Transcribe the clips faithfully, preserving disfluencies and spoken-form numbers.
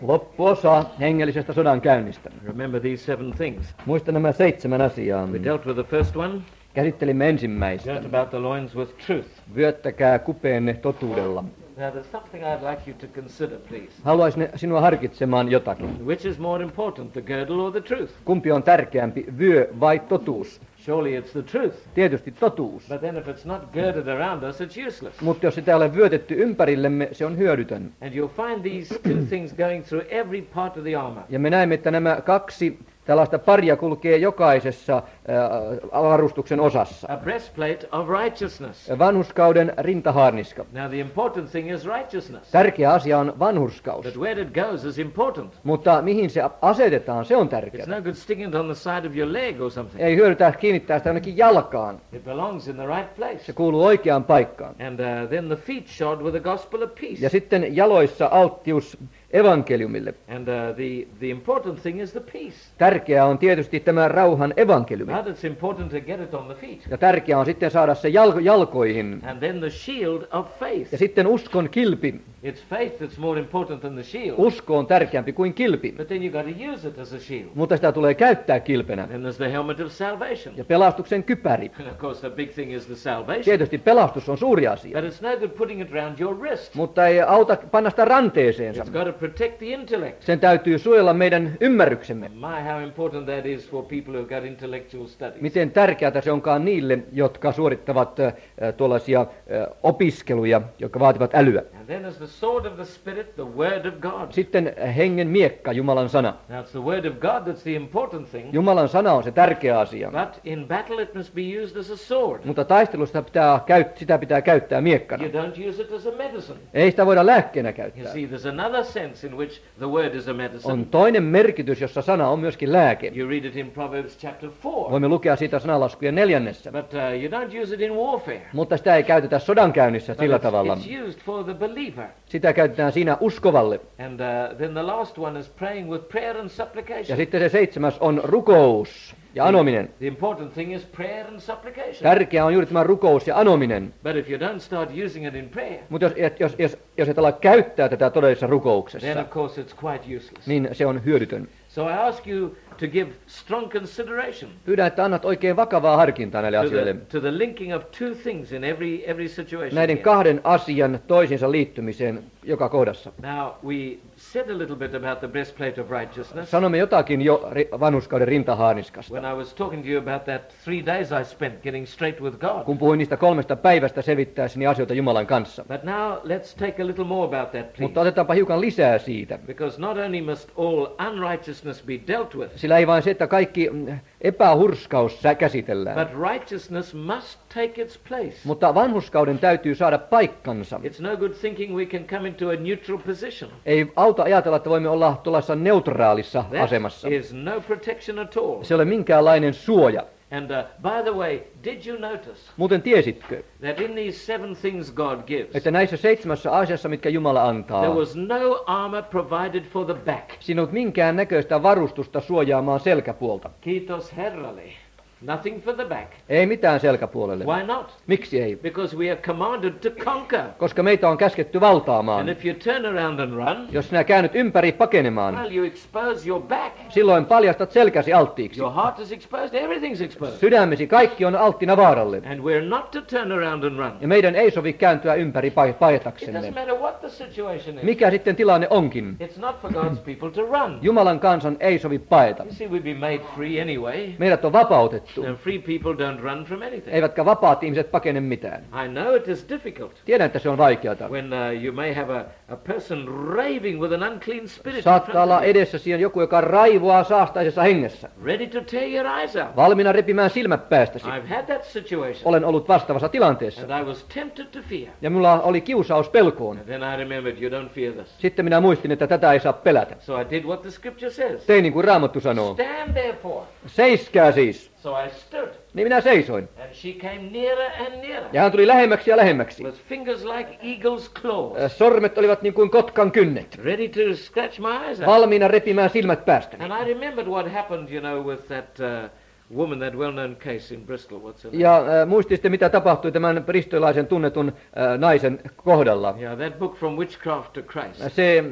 Loppuosa hengellisestä sodankäynnistä. Remember these seven things. Muista nämä seitsemän asiaa. We dealt with the first one. Käsittelimme ensimmäistä. Girt about the loins with truth. Vyöttäkää kupeenne totuudella. Now there's something I'd like you to consider, please. Haluaisin sinua harkitsemaan jotakin. Which is more important, the girdle or the truth? Kumpi on tärkeämpi, vyö vai totuus? Surely it's the truth. Tietysti totuus. But then if it's not girded around us, it's useless. Mutta jos sitä ei ole vyötetty ympärillemme, se on hyödytön. And you'll find these two things going through every part of the armor. Ja me näemme, että nämä kaksi tällaista paria kulkee jokaisessa äh, varustuksen osassa. A breastplate of righteousness. Vanhurskauden rintahaarniska. Now the important thing is righteousness. Tärkeä asia on vanhurskaus. But where it goes is important. Mutta mihin se asetetaan, se on tärkeää. It's no good sticking it on the side of your leg or something. Ei hyödytä kiinnittää sitä ainakin jalkaan. It belongs in the right place. Se kuuluu oikeaan paikkaan. And uh, then the feet shod with the gospel of peace. Ja sitten jaloissa alttius evankeliumille. And uh, the the important thing is the peace. Tärkeää on tietysti tämä rauhan evankeliumi. Now it's important to get it on the feet. Ja tärkeää on sitten saada se jalko- jalkoihin. And then the shield of faith. Ja sitten uskon kilpi. It's faith that's more important than the shield. Usko on tärkeämpi kuin kilpi. But then you got to use it as a shield. Mutta sitä tulee käyttää kilpenä. Then there's the helmet of salvation. Ja pelastuksen kypäri. And of course the big thing is the salvation. Tietysti pelastus on suuri asia. But it's no good putting it round your wrist. Mutta ei auta panna sitä ranteeseensa. It's got to protect the intellect. Sen täytyy suojella meidän ymmärryksemme. My, how important that is for people who've got intellectual studies. Miten tärkeää se onkaan niille, jotka suorittavat äh, tuollaisia äh, opiskeluja, jotka vaativat älyä. And then there's the sword of the Spirit, the word of God. Sitten hengen miekka, Jumalan sana. Now it's the word of God that's the important thing. Jumalan sana on se tärkeä asia. But in battle it must be used as a sword. Mutta taistelusta pitää, sitä pitää käyttää miekkana. You don't use it as a medicine. Ei sitä voida lääkkeenä You käyttää. see, there's another sense in which the word is a medicine. On toinen merkitys, jossa sana on myöskin lääke. You read it in Proverbs chapter four. Voimme lukea siitä sanalaskujen neljännessä. But uh, you don't use it in warfare. Mutta sitä ei käytetä sodankäynnissä sillä But it's, tavalla. it's used for the believer. Sitä käytetään siinä uskovalle. And uh, then the last one is praying with prayer and supplication. Ja sitten se seitsemäs on rukous ja anominen. The important thing is prayer and supplication. Tärkeää on juuri tämä rukous ja anominen. But if you don't start using it in prayer, Mutta jos, jos, jos, jos et ala käyttää tätä todellisessa then rukouksessa, of course it's quite useless. niin se on hyödytön. So I ask you to give strong consideration Pyydän, että annat oikein vakavaa harkintaa näille to the, asioille. to the linking of two things in every every situation. Näiden here. kahden asian toisiinsa liittymiseen joka kohdassa. Now we said a little bit about the breastplate of righteousness. Sanomme jotakin jo ri- vanhurskauden rintahaarniskasta. When I was talking to you about that three days I spent getting straight with God. Kun puhuin niistä kolmesta päivästä sevittäessäni asioita Jumalan kanssa. But now let's take a little more about that, please. Mutta otetaanpa hiukan lisää siitä. Because not only must all unrighteousness be dealt with, Sillä ei vain se, että kaikki mm, epähurskaus sä- käsitellään. but righteousness must take its place. Mutta vanhurskauden täytyy saada paikkansa. It's no good thinking we can come into a neutral position. Ei auta ajatella, että voimme olla tuollaisessa neutraalissa That asemassa. is no protection at all. Se ei ole minkäänlainen suoja. And uh, by the way, did you notice Muuten tiesitkö, that in these seven things God gives, että näissä seitsemässä asiassa, mitkä Jumala antaa, there was no armor provided for the back? siinä ei ollut minkään näköistä varustusta suojaamaan selkäpuolta. Kiitos Herralle. Nothing for the back. Ei mitään selkäpuolelle. Why not? Miksi ei? Because we are commanded to conquer. Koska meitä on käsketty valtaamaan. And if you turn around and run, Jos sinä käännyt ympäri pakenemaan, well, you expose your back. silloin paljastat selkäsi alttiiksi. Your heart is exposed. Everything's exposed. Sydämesi kaikki on alttina vaaralle. And we're not to turn around and run. Ja meidän ei sovi kääntyä ympäri pa- It doesn't paetaksemme. matter what the situation is. Mikä sitten tilanne onkin? It's not for God's people to run. Jumalan kansan ei sovi paeta. You see, we've been made free anyway. Meidät on vapautettu. And free people don't run from anything. Eivätkä vapaat ihmiset pakene mitään. I know it is difficult Tiedän, että se on vaikeata. when uh, you may have a, a person raving with an unclean spirit in Saattaa front olla of you, edessäsi on joku, joka raivoaa saastaisessa hengessä. ready to tear your eyes out. Valmiina repimään silmät päästäsi. I've had that situation. Olen ollut vastaavassa tilanteessa. And I was tempted to fear. Ja minulla oli kiusaus pelkoon. And then I remembered, you don't fear this. Sitten minä muistin, että tätä ei saa pelätä. So I did what the scripture says. Tein niin kuin Raamattu sanoo. Stand therefore. Seiskää siis. So I stood. Niin minä seisoin. And she came nearer and nearer. Ja hän tuli lähemmäksi ja lähemmäksi. With fingers like eagle's claws. Sormet olivat niin kuin kotkan kynnet. Ready to scratch my eyes out. Valmiina repimään silmät päästäni. And I remembered what happened, you know, with that uh, woman, that well-known case in Bristol. What's her name? Ja äh, muistitte, mitä tapahtui tämän bristolilaisen tunnetun äh, naisen kohdalla. Yeah, that book From Witchcraft to Christ. Se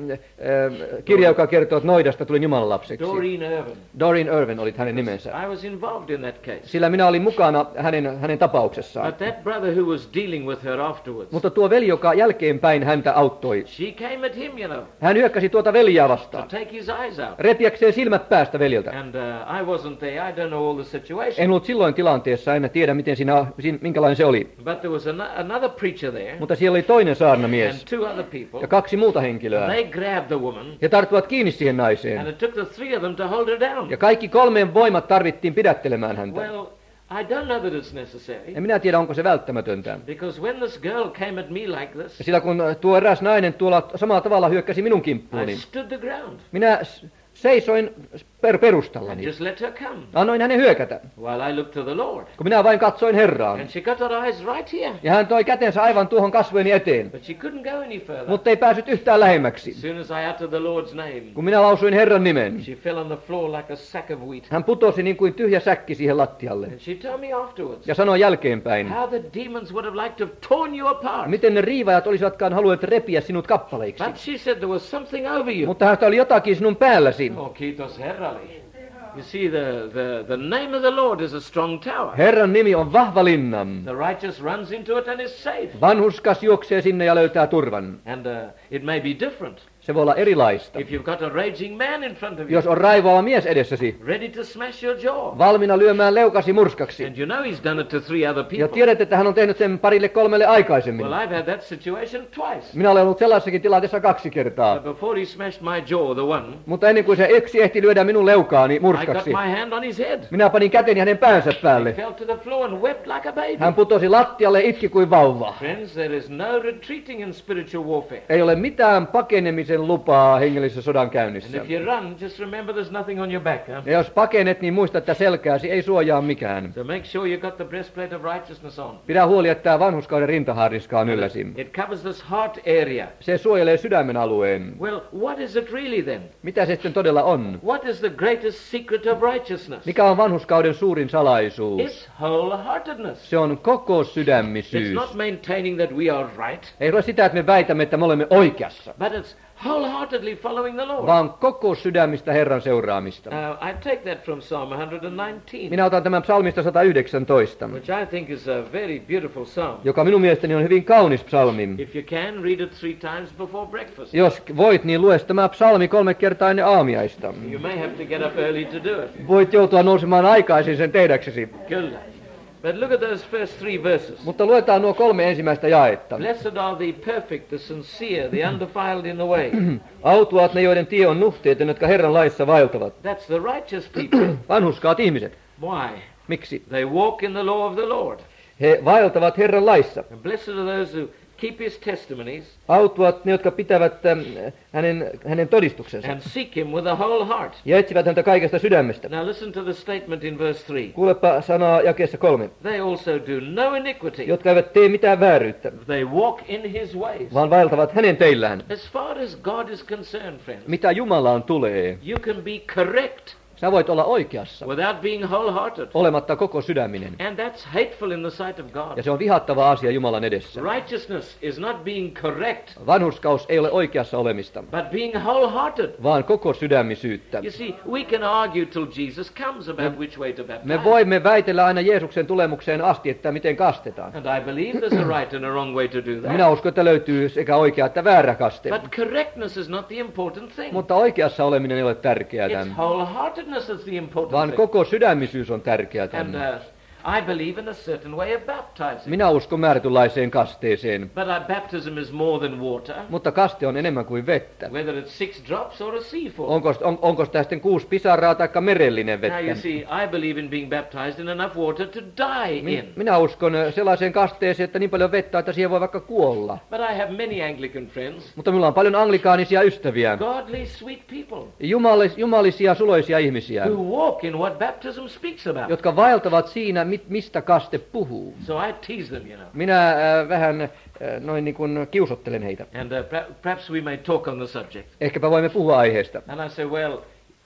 äh, kirja, joka kertoo, että noidasta tuli Jumalan lapseksi. Doreen Irvin. Doreen Irvin oli hänen nimensä. I was involved in that case. Sillä minä olin mukana hänen, hänen tapauksessaan. But that brother who was dealing with her afterwards, Mutta tuo veli, joka jälkeenpäin häntä auttoi, she came at him, you know, hän hyökkäsi tuota veljää to vastaan, take his eyes out. repiäkseen silmät päästä veljeltä. And uh, I wasn't there. I don't know all the situation. En ollut silloin tilanteessa, en tiedä miten siinä, siinä, minkälainen se oli. But there was an, another preacher there Mutta siellä oli toinen saarnamies and two other people. ja kaksi muuta And henkilöä. they grabbed the woman, He tarttuvat kiinni siihen and naiseen. it took the three of them to hold her down. Ja kaikki kolmeen voimat tarvittiin pidättelemään häntä. Well, I don't know that it's necessary, En minä tiedä, onko se välttämätöntä. because when this girl came at me like Ja this, sillä kun tuo eräs nainen tuolla samalla tavalla hyökkäsi minun I kimppuuni, stood the ground minä s- seisoin per and perustallani. just let her come, Annoin hänen hyökätä, while I looked to the Lord. kun minä vain katsoin Herraan. And she got her eyes right here, Ja hän toi kätensä aivan tuohon kasvojeni eteen, but she couldn't go any further. mutta ei päässyt yhtään lähemmäksi. As soon as I uttered the Lord's name, Kun minä lausuin Herran nimen, she fell on the floor like a sack of wheat. hän putosi niin kuin tyhjä säkki siihen lattialle. And she told me afterwards Ja sanoi jälkeenpäin, how the demons would have liked to have torn you apart. miten ne riivajat olisivatkaan halunneet repiä sinut kappaleiksi. But she said there was something over you. Mutta häntä oli jotakin sinun päälläsi. Oh, kiitos Herralle. You see, the, the, the name of the Lord is a strong tower. Herran nimi on vahva linna. The righteous runs into it and is safe. Vanhurskas juoksee sinne ja löytää turvan. And uh, it may be different Se voi olla erilaista. if you've got a raging man in front of you, Jos on raivoava mies edessäsi, ready to smash your jaw. valmiina lyömään leukasi murskaksi. And you know he's done it to three other Ja people. tiedät, että hän on tehnyt sen parille kolmelle aikaisemmin. Well, I've had that situation twice. Minä olen ollut sellaisessakin tilanteessa kaksi kertaa. But before he smashed my jaw, the one, Mutta ennen kuin se yksi ehti lyödä minun leukaani I got murskaksi, my hand on his head. minä panin käteni hänen päänsä He päälle. fell to the floor and wept like a baby. Hän putosi lattialle, itki kuin vauva. Friends, there is no retreating in spiritual warfare. Ei ole mitään pakenemisen lupaa hengellisessä And sodankäynnissä. if you run, just remember there's nothing on your back. Huh? Ja jos pakenet, niin muista, että selkääsi ei suojaa mikään. So make sure you got the breastplate of righteousness on. Pidä huoli, että tämä vanhuskauden rintaharniska on ylläsi. It covers this heart area. Se suojelee sydämen alueen. Well, what is it really then? Mitä se sitten todella on? What is the greatest secret of righteousness? Mikä on vanhuskauden suurin salaisuus? It's wholeheartedness. Se on koko It's sydämisyys. not maintaining that we are right, Ei ole sitä, että me väitämme, että me olemme oikeassa, but it's wholeheartedly following the Lord. vaan koko sydämistä Herran seuraamista. Uh, I take that from Psalm one nineteen, Minä otan tämän psalmista sata yhdeksäntoista, which I think is a very beautiful psalm. joka minun mielestäni on hyvin kaunis psalmi. If you can, read it three times before breakfast. Jos voit, niin lue tämä psalmi kolme kertaa ennen aamiaista. You may have to get up early to do it. Voit joutua nousemaan aikaisin sen tehdäksesi. Kyllä. But look at those first three verses. Mutta luetaan nuo kolme ensimmäistä jaetta. Blessed are the perfect, the sincere, the undefiled in the way. Autuaat ne, joiden tie on nuhteeten, jotka Herran laissa vaeltavat. That's the righteous people. Vanhuskaat ihmiset. Why? Miksi? They walk in the law of the Lord. He vaeltavat Herran laissa. And blessed are those who keep his testimonies Autuaat ne, jotka pitävät ähm, hänen, hänen todistuksensa. and seek him with a whole heart. Ja etsivät häntä kaikesta sydämestä. Now listen to the statement in verse three. Kuulepa sanaa jakeessa kolme. They also do no iniquity. Jotka eivät tee mitään vääryyttä, They walk in his ways. vaan vaeltavat hänen teillään. As far as God is concerned, friends, Mitä Jumalaan tulee, you can be correct sä voit olla oikeassa, without being wholehearted. olematta koko sydäminen. And that's hateful in the sight of God. Ja se on vihattava asia Jumalan edessä. Righteousness is not being correct, Vanhurskaus ei ole oikeassa olemista, but being wholehearted. vaan koko sydämisyyttä. You see, we can argue till Jesus comes about which way to baptize. Me voimme väitellä aina Jeesuksen tulemukseen asti, että miten kastetaan. And I believe there's a right and a wrong way to do that. Minä uskon, että löytyy sekä oikea että väärä kaste. But correctness is not the important thing. Mutta oikeassa oleminen ei ole tärkeää, It's wholeheartedness that's the important vaan thing. koko sydämisyys on tärkeää. And uh, I believe in a certain way of baptizing. Minä uskon määrätynlaiseen kasteeseen, But our baptism is more than water, mutta kaste on enemmän kuin vettä. whether it's six drops or a seafall. Onko, on, onko sitä sitten kuusi pisaraa tai merellinen Now you vettä? see, I believe in being baptized in enough water to die Mi- in. minä uskon sellaiseen kasteeseen, että niin paljon vettä, että siihen voi vaikka kuolla. But I have many Anglican friends, Mutta minulla on paljon anglikaanisia ystäviä, godly, sweet people, jumalis, jumalisia, suloisia ihmisiä, who walk in what baptism speaks about. jotka vaeltavat siinä, mi- mistä kaste puhuu. So I tease them, you know. Minä äh, vähän äh, noin niin kuin kiusottelen heitä. And uh, per- perhaps we may talk on the subject. Ehkäpä voimme puhua aiheesta. And I say, well,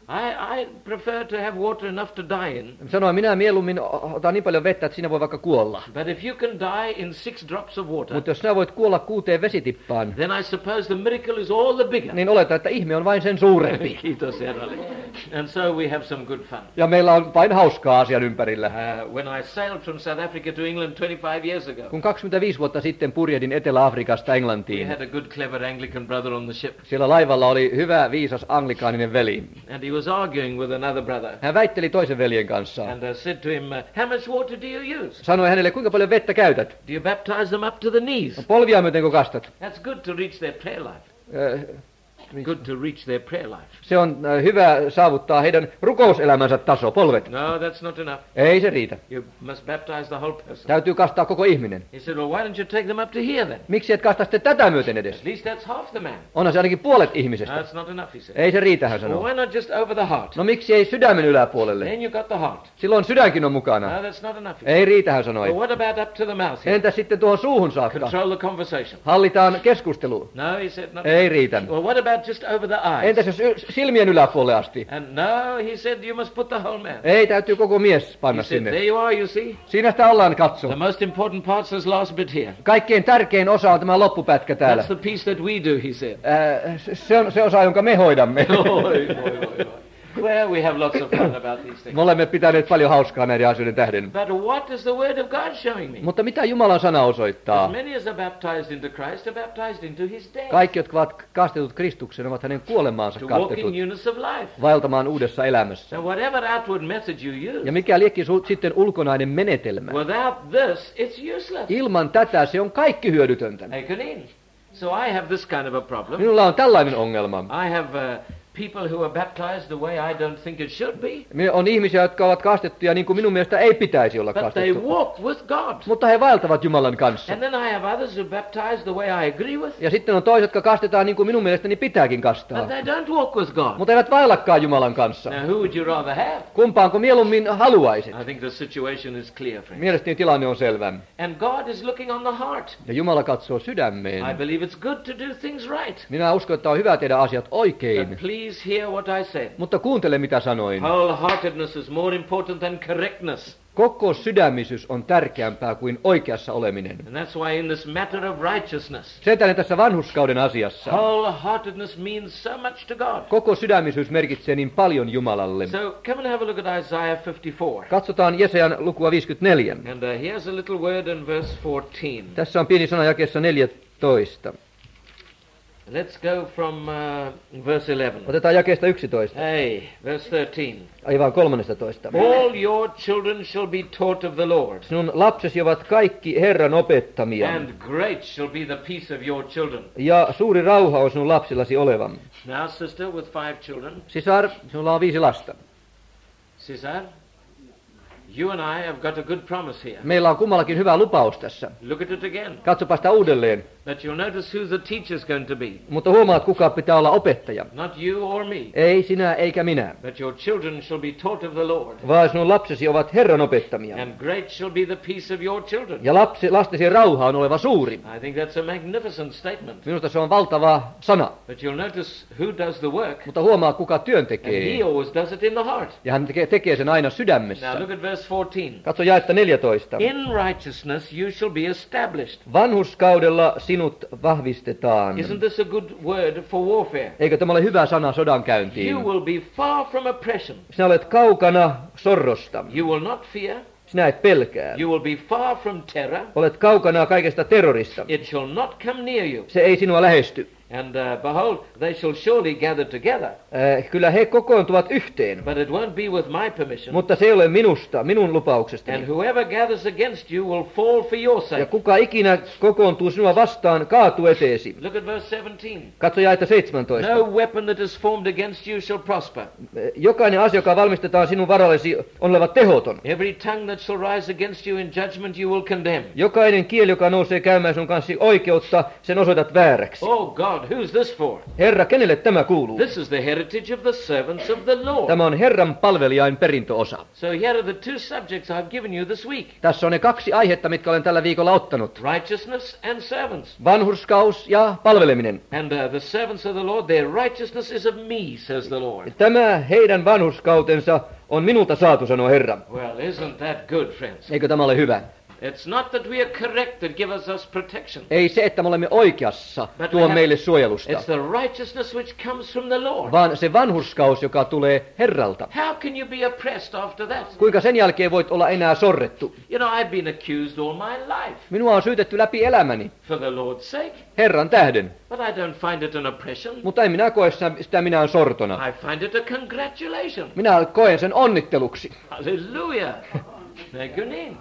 I, I prefer to have water enough to die in. Sanoin, minä mieluummin otan niin paljon vettä, että siinä voi vaikka kuolla. But if you can die in six drops of water, Mutta jos sinä voit kuolla kuuteen vesitippaan, then I suppose the miracle is all the bigger. niin oletan, että ihme on vain sen suurempi. Kiitos Herralle. And so we have some good fun. Ja meillä on vain hauskaa asian ympärillä. Uh, when I sailed from South Africa to England twenty-five years ago, Kun kaksikymmentäviisi vuotta sitten purjehdin Etelä-Afrikasta we Englantiin, had a good, clever Anglican brother on the ship. siellä laivalla oli hyvä, viisas anglikaaninen veli. And he was arguing with another brother. Hän väitteli toisen veljen kanssa. And I said to him, uh, how much water do you use? Sanoi hänelle, kuinka paljon vettä käytät? Do you baptize them up to the knees? Polvia myöten kun kastat? That's good to reach their prayer life. Ö, Good to reach their prayer life. Se on ö, hyvä saavuttaa heidän rukouselämänsä taso, polvet. No, that's not enough. Ei se riitä. You must baptize the whole person. Täytyy kastaa koko ihminen. He said, well, why don't you take them up to here then? Miksi et kasta sitten tätä myöten edes? At least that's half the man. Onhan se ainakin puolet No, ihmisestä. that's not enough, he said. Ei se riitä, hän Well, sanoo. why not just over the heart? No miksi ei sydämen yläpuolelle? Then you got the heart. Silloin sydänkin on No, mukana. that's not enough. he said. Ei riitä, hän Well, sanoi. what about up to the mouth here? Entäs sitten tuohon suuhun saakka? Control the conversation. Hallitaan keskustelua. No, he said, not Ei riitä. Well, what about just over the eyes? Entäs jos y- silmien yläpuolelle asti? And no, he said, you must put the whole man. Ei, täytyy koko mies He panna said, there sinne. you are, you see. Siinä sitä ollaan katso. The most important part's this last bit here. Kaikkein tärkein osa on tämä loppupätkä täällä. That's the piece that we do, he said. Ää, se on se osa, jonka me hoidamme. Oi, oi, oi, oi. Well, we have lots of fun about these things. Me olemme pitäneet paljon hauskaa näiden asioiden tähden. But what is the word of God showing me? Mutta mitä Jumalan sana osoittaa? As many as are baptized into Christ are baptized into his death. Kaikki, jotka ovat kastetut Kristuksen, ovat hänen kuolemaansa To walk in kastetut newness of life. vaeltamaan uudessa elämässä. So whatever outward method you use, Ja mikä liekin su- sitten ulkonainen menetelmä. without this, it's useless. Ilman tätä se on kaikki hyödytöntä. Take it in. So I have this kind of a problem. Minulla on tällainen ongelma. I have uh, people who are baptized the way I don't think it should be, Me on ihmisiä, jotka ovat kastettuja niin kuin minun mielestä ei pitäisi olla but they kastettu. walk with God. Mutta he vaeltavat Jumalan kanssa. And then I have others who baptize the way I agree with, Ja sitten on toiset, jotka kastetaan niin kuin minun mielestäni pitääkin kastaa. but they don't walk with God. Mutta eivät vaellakaan Jumalan kanssa. Now, who would you rather have? Kumpaanko mieluummin haluaisit? I think the situation is clear, friends. Mielestäni tilanne on selvä. And God is looking on the heart. Ja Jumala katsoo I sydämeen. believe it's good to do things right. Minä uskon, että on hyvä tehdä asiat But oikein. please hear what I said. Mutta kuuntele, mitä sanoin. Wholeheartedness is more important than correctness. Koko sydämisyys on tärkeämpää kuin oikeassa oleminen. And that's why in this matter of righteousness, Sen tähden tässä vanhurskauden asiassa wholeheartedness means so much to God. koko sydämisyys merkitsee niin paljon Jumalalle. So come and have a look at Isaiah fifty-four. Katsotaan Jesajan lukua viisikymmentäneljä. And uh, here's a little word in verse fourteen. Tässä on pieni sana jakeessa neljätoista. Let's go from uh, verse eleven. Otetaan jakeesta yksitoista. Hey, verse thirteen. Aivan kolmannestatoista. All your children shall be taught of the Lord, Sinun lapsesi ovat kaikki Herran opettamia. and great shall be the peace of your children. Ja suuri rauha on sinun lapsillasi olevan. Now, sister with five children, Sisar, sinulla on viisi lasta. Cesar, you and I have got a good promise here. Meillä on kummallakin hyvä lupaus tässä. Look at it again. Katsopa sitä uudelleen. That you'll notice who the teacher's going to be. Mutta huomaat, kuka pitää olla opettaja. Not you or me, Ei sinä eikä minä. but your children shall be taught of the Lord, Vaan sinun lapsesi ovat Herran opettamia. and great shall be the peace of your children. Ja lapsi, lastesi rauha on oleva suuri. I think that's a magnificent statement. Minusta se on valtava sana. But you'll notice who does the work, Mutta huomaa, kuka työn and he tekee. always does it in the heart. Ja hän tekee, tekee sen aina Now sydämessä. look at verse fourteen. Katso jaetta neljätoista. In righteousness you shall be established. Vanhuskaudella sinut vahvistetaan. Isn't this a good word for warfare? Eikö tämä ole hyvä sana You sodankäyntiin? will be far from oppression. Sinä olet kaukana sorrosta. You will not fear. Sinä et pelkää. You will be far from terror. Olet kaukana kaikesta terrorista. It shall not come near you. Se ei sinua lähesty. And uh, behold, they shall surely gather together. Äh, kyllä he kokoontuvat yhteen. But it won't be with my permission. Mutta se ei ole minusta, minun lupauksestani. And whoever gathers against you will fall for your Ja sake. kuka ikinä kokoontuu sinua vastaan, kaatuu eteesi. Look at verse seventeen. Katso jaetta seitsemäntoista. No weapon that is formed against you shall prosper. Jokainen asia, joka valmistetaan sinun varallesi, on oleva tehoton. Every tongue that shall rise against you in judgment you will condemn. Jokainen kieli, joka nousee käymään sinun kanssa oikeutta, sen osoitat vääräksi. Oh God, God, who's this for? Herra, kenelle tämä kuuluu? This is the heritage of the servants of the Lord. Tämä on Herran palvelijain perintöosa. So here are the two subjects I've given you this week. Tässä on ne kaksi aihetta, mitkä olen tällä viikolla ottanut. Righteousness and servants. Vanhurskaus ja palveleminen. And uh, the servants of the Lord, their righteousness is of me, says the Lord. Tämä heidän vanhurskautensa on minulta saatu, sanoo Herra. Well, isn't that good, friends? Eikö tämä ole hyvä? It's not that we are correct that gives us protection. Ei se, että me olemme oikeassa, tuo meille suojelusta, It's the righteousness which comes from the Lord. vaan se vanhurskaus, joka tulee Herralta. How can you be oppressed after that? Kuinka sen jälkeen voit olla enää sorrettu? You know, I've been accused all my life Minua on syytetty läpi elämäni, for the Lord's sake, Herran tähden, but I don't find it an oppression. mutta en minä koe sitä minään sortona. I find it a congratulation. Minä koen sen onnitteluksi. Hallelujah. Megunim.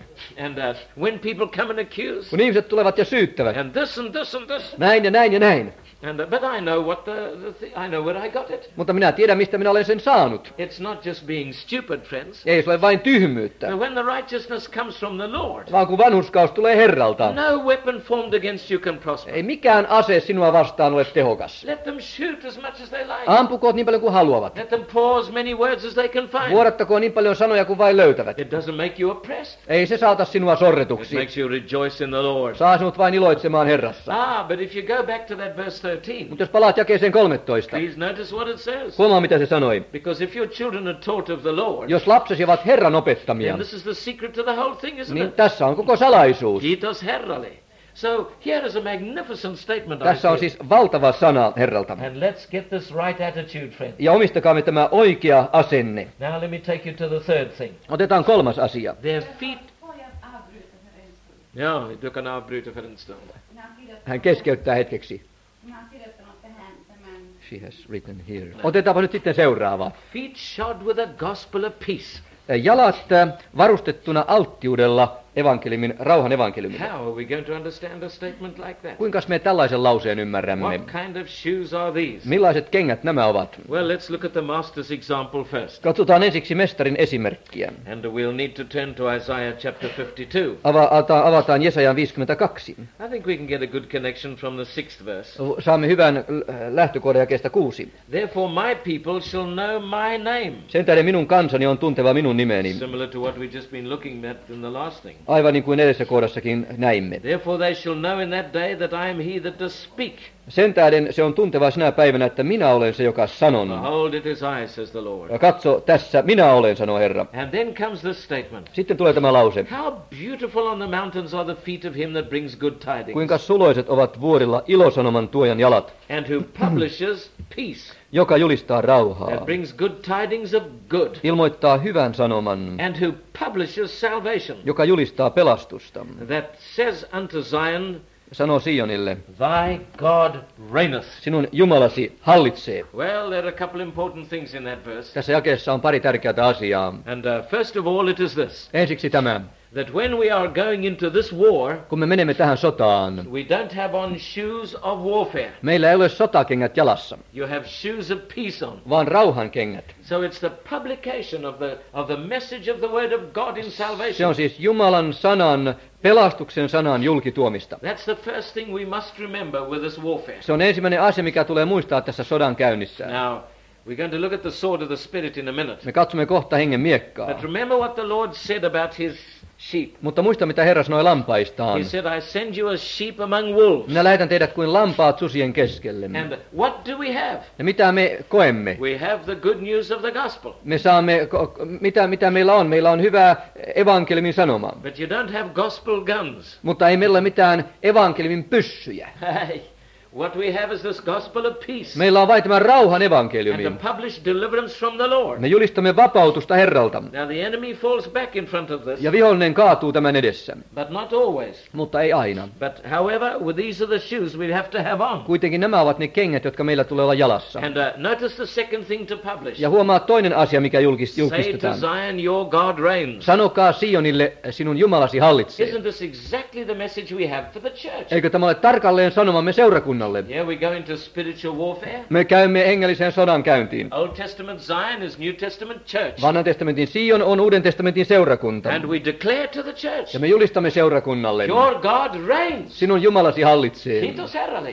And uh, when people come and accuse, Kun ihmiset tulevat ja syyttävät, and this and this and this, näin ja näin ja näin, and uh, but I know what the, the th- I know where I got it. mutta minä tiedän, mistä minä olen sen saanut. It's not just being stupid, friends. Ei se ole vain tyhmyyttä, But when the righteousness comes from the Lord, vaan kun vanhurskaus tulee Herralta, no weapon formed against you can prosper. ei mikään ase sinua vastaan ole tehokas. Let them shoot as much as they like. Ampukoot niin paljon kuin haluavat. Let them pour as many words as they can find. Vuodattakoon niin paljon sanoja kuin vain löytävät. It doesn't make you oppressed. Ei se saata sinua It sorretuksi. makes you rejoice in the Lord. Saa sinut vain iloitsemaan Herrassa. Ah, but if you go back to that verse thirteen, Mutta jos palaat jakeeseen kolmetoista, please notice what it says. huomaa mitä se sanoi. Because if your children are taught of the Lord, Jos lapsesi ovat Herran opettamia, then this is the secret to the whole thing, isn't niin it? tässä on koko salaisuus. Kiitos Herralle. So here is a magnificent statement. I Tässä on say. siis valtava sana Herralta. And let's get this right attitude, friend. Ja omistakaamme tämä oikea asenne. Now let me take you to the third thing. Otetaan kolmas asia. Their feet. Får jag avbryta för en stund? Ja, du kan avbryta för en stund. Minä olen kirjoittanut, Hän keskeyttää hetkeksi. minä olen kirjoittanut tähän tämän. She has written here. Otetaanpa nyt sitten seuraava. Feet shod with a gospel of peace. Jalat äh, varustettuna alttiudella evankeliumin, rauhan evankeliumille. How are we going to understand a statement like that? Kuinka me tällaisen lauseen ymmärrämme? What kind of shoes are these? Millaiset kengät nämä ovat? Well, let's look at the master's example first. Katsotaan ensiksi mestarin esimerkkiä. And we'll need to turn to Isaiah chapter fifty-two. Avataan, avataan Jesajan viisikymmentäkaksi. I think we can get a good connection from the sixth verse. Saamme hyvän äh, lähtökohdan jakeesta kuusi. Therefore my people shall know my name. Sen tähden minun kansani on tunteva minun nimeni. Similar to what we've just been looking at in the last thing. Aivan niin kuin edellisessä kohdassakin näimme. Therefore they shall know in that day that I am he that does speak. Sen tähden se on tunteva sinä päivänä, että minä olen se, joka sanon. Behold, it is I, says the Lord. Ja katso, tässä minä olen, sanoo Herra. And then comes this statement. Sitten tulee tämä lause. How beautiful on the mountains are the feet of him that brings good tidings. Kuinka suloiset ovat vuorilla ilosanoman tuojan jalat, And who publishes peace. joka julistaa rauhaa. That brings good tidings of good. Ilmoittaa hyvän sanoman, And who publishes salvation. joka julistaa pelastusta. That says unto Zion, Sanoo Sionille, thy God reigneth. sinun Jumalasi hallitsee. Well, there are a couple important things in that verse. Tässä jakeessa on pari tärkeää asiaa. And uh, first of all, it is this. Ensiksi tämä, That when we are going into this war, kun me menemme tähän sotaan, we don't have on shoes of warfare. meillä ei ole sotakengät jalassa, You have shoes of peace on. vaan rauhan kengät. So it's the publication of the of the message of the word of God in Se salvation. on siis Jumalan sanan, pelastuksen sanan julkituomista. That's the first thing we must remember with this warfare. Se on ensimmäinen asia, mikä tulee muistaa tässä sodan käynnissä. Now, we're going to look at the sword of the Spirit in a minute. Me katsomme kohta hengen miekkaa. But remember what the Lord said about his sheep. Mutta muista, mitä Herra sanoi lampaistaan. He said, I send you as sheep among wolves. Minä lähetän teidät kuin lampaat susien keskelle. And what do we have? Ja mitä me koemme? We have the good news of the gospel. Me saamme, ko- mitä, mitä meillä on? Meillä on hyvä evankeliumin sanoma. But you don't have gospel guns. Mutta ei meillä ole mitään evankeliumin pyssyjä. Hey, what we have is this gospel of peace. Meillä on vain tämä rauhan And evankeliumi. the published deliverance from the Lord. Me julistamme vapautusta Herralta. Now the enemy falls back in front of this, Ja vihollinen kaatuu tämän edessä. but not always. Mutta ei aina. But however, with these are the shoes we have to have on. Kuitenkin nämä ovat ne kengät, jotka meillä tulee olla jalassa. And uh, notice the second thing to publish. Ja huomaa toinen asia, mikä julkis, Say to julkistetaan. Zion, your God reigns. Sanokaa Sionille, sinun Jumalasi hallitsee. Isn't this exactly the message we have for the church? Eikö tämä ole tarkalleen sanomamme seurakunnalle? Yeah, we go into spiritual warfare. Me käymme hengelliseen sodan käyntiin. Old Testament Zion is New Testament church. Vanhan testamentin Sion on Uuden testamentin seurakunta. And we declare to the church, Ja me julistamme seurakunnalle. your God reigns. Sinun Jumalasi hallitsee. Kiitos Herralle.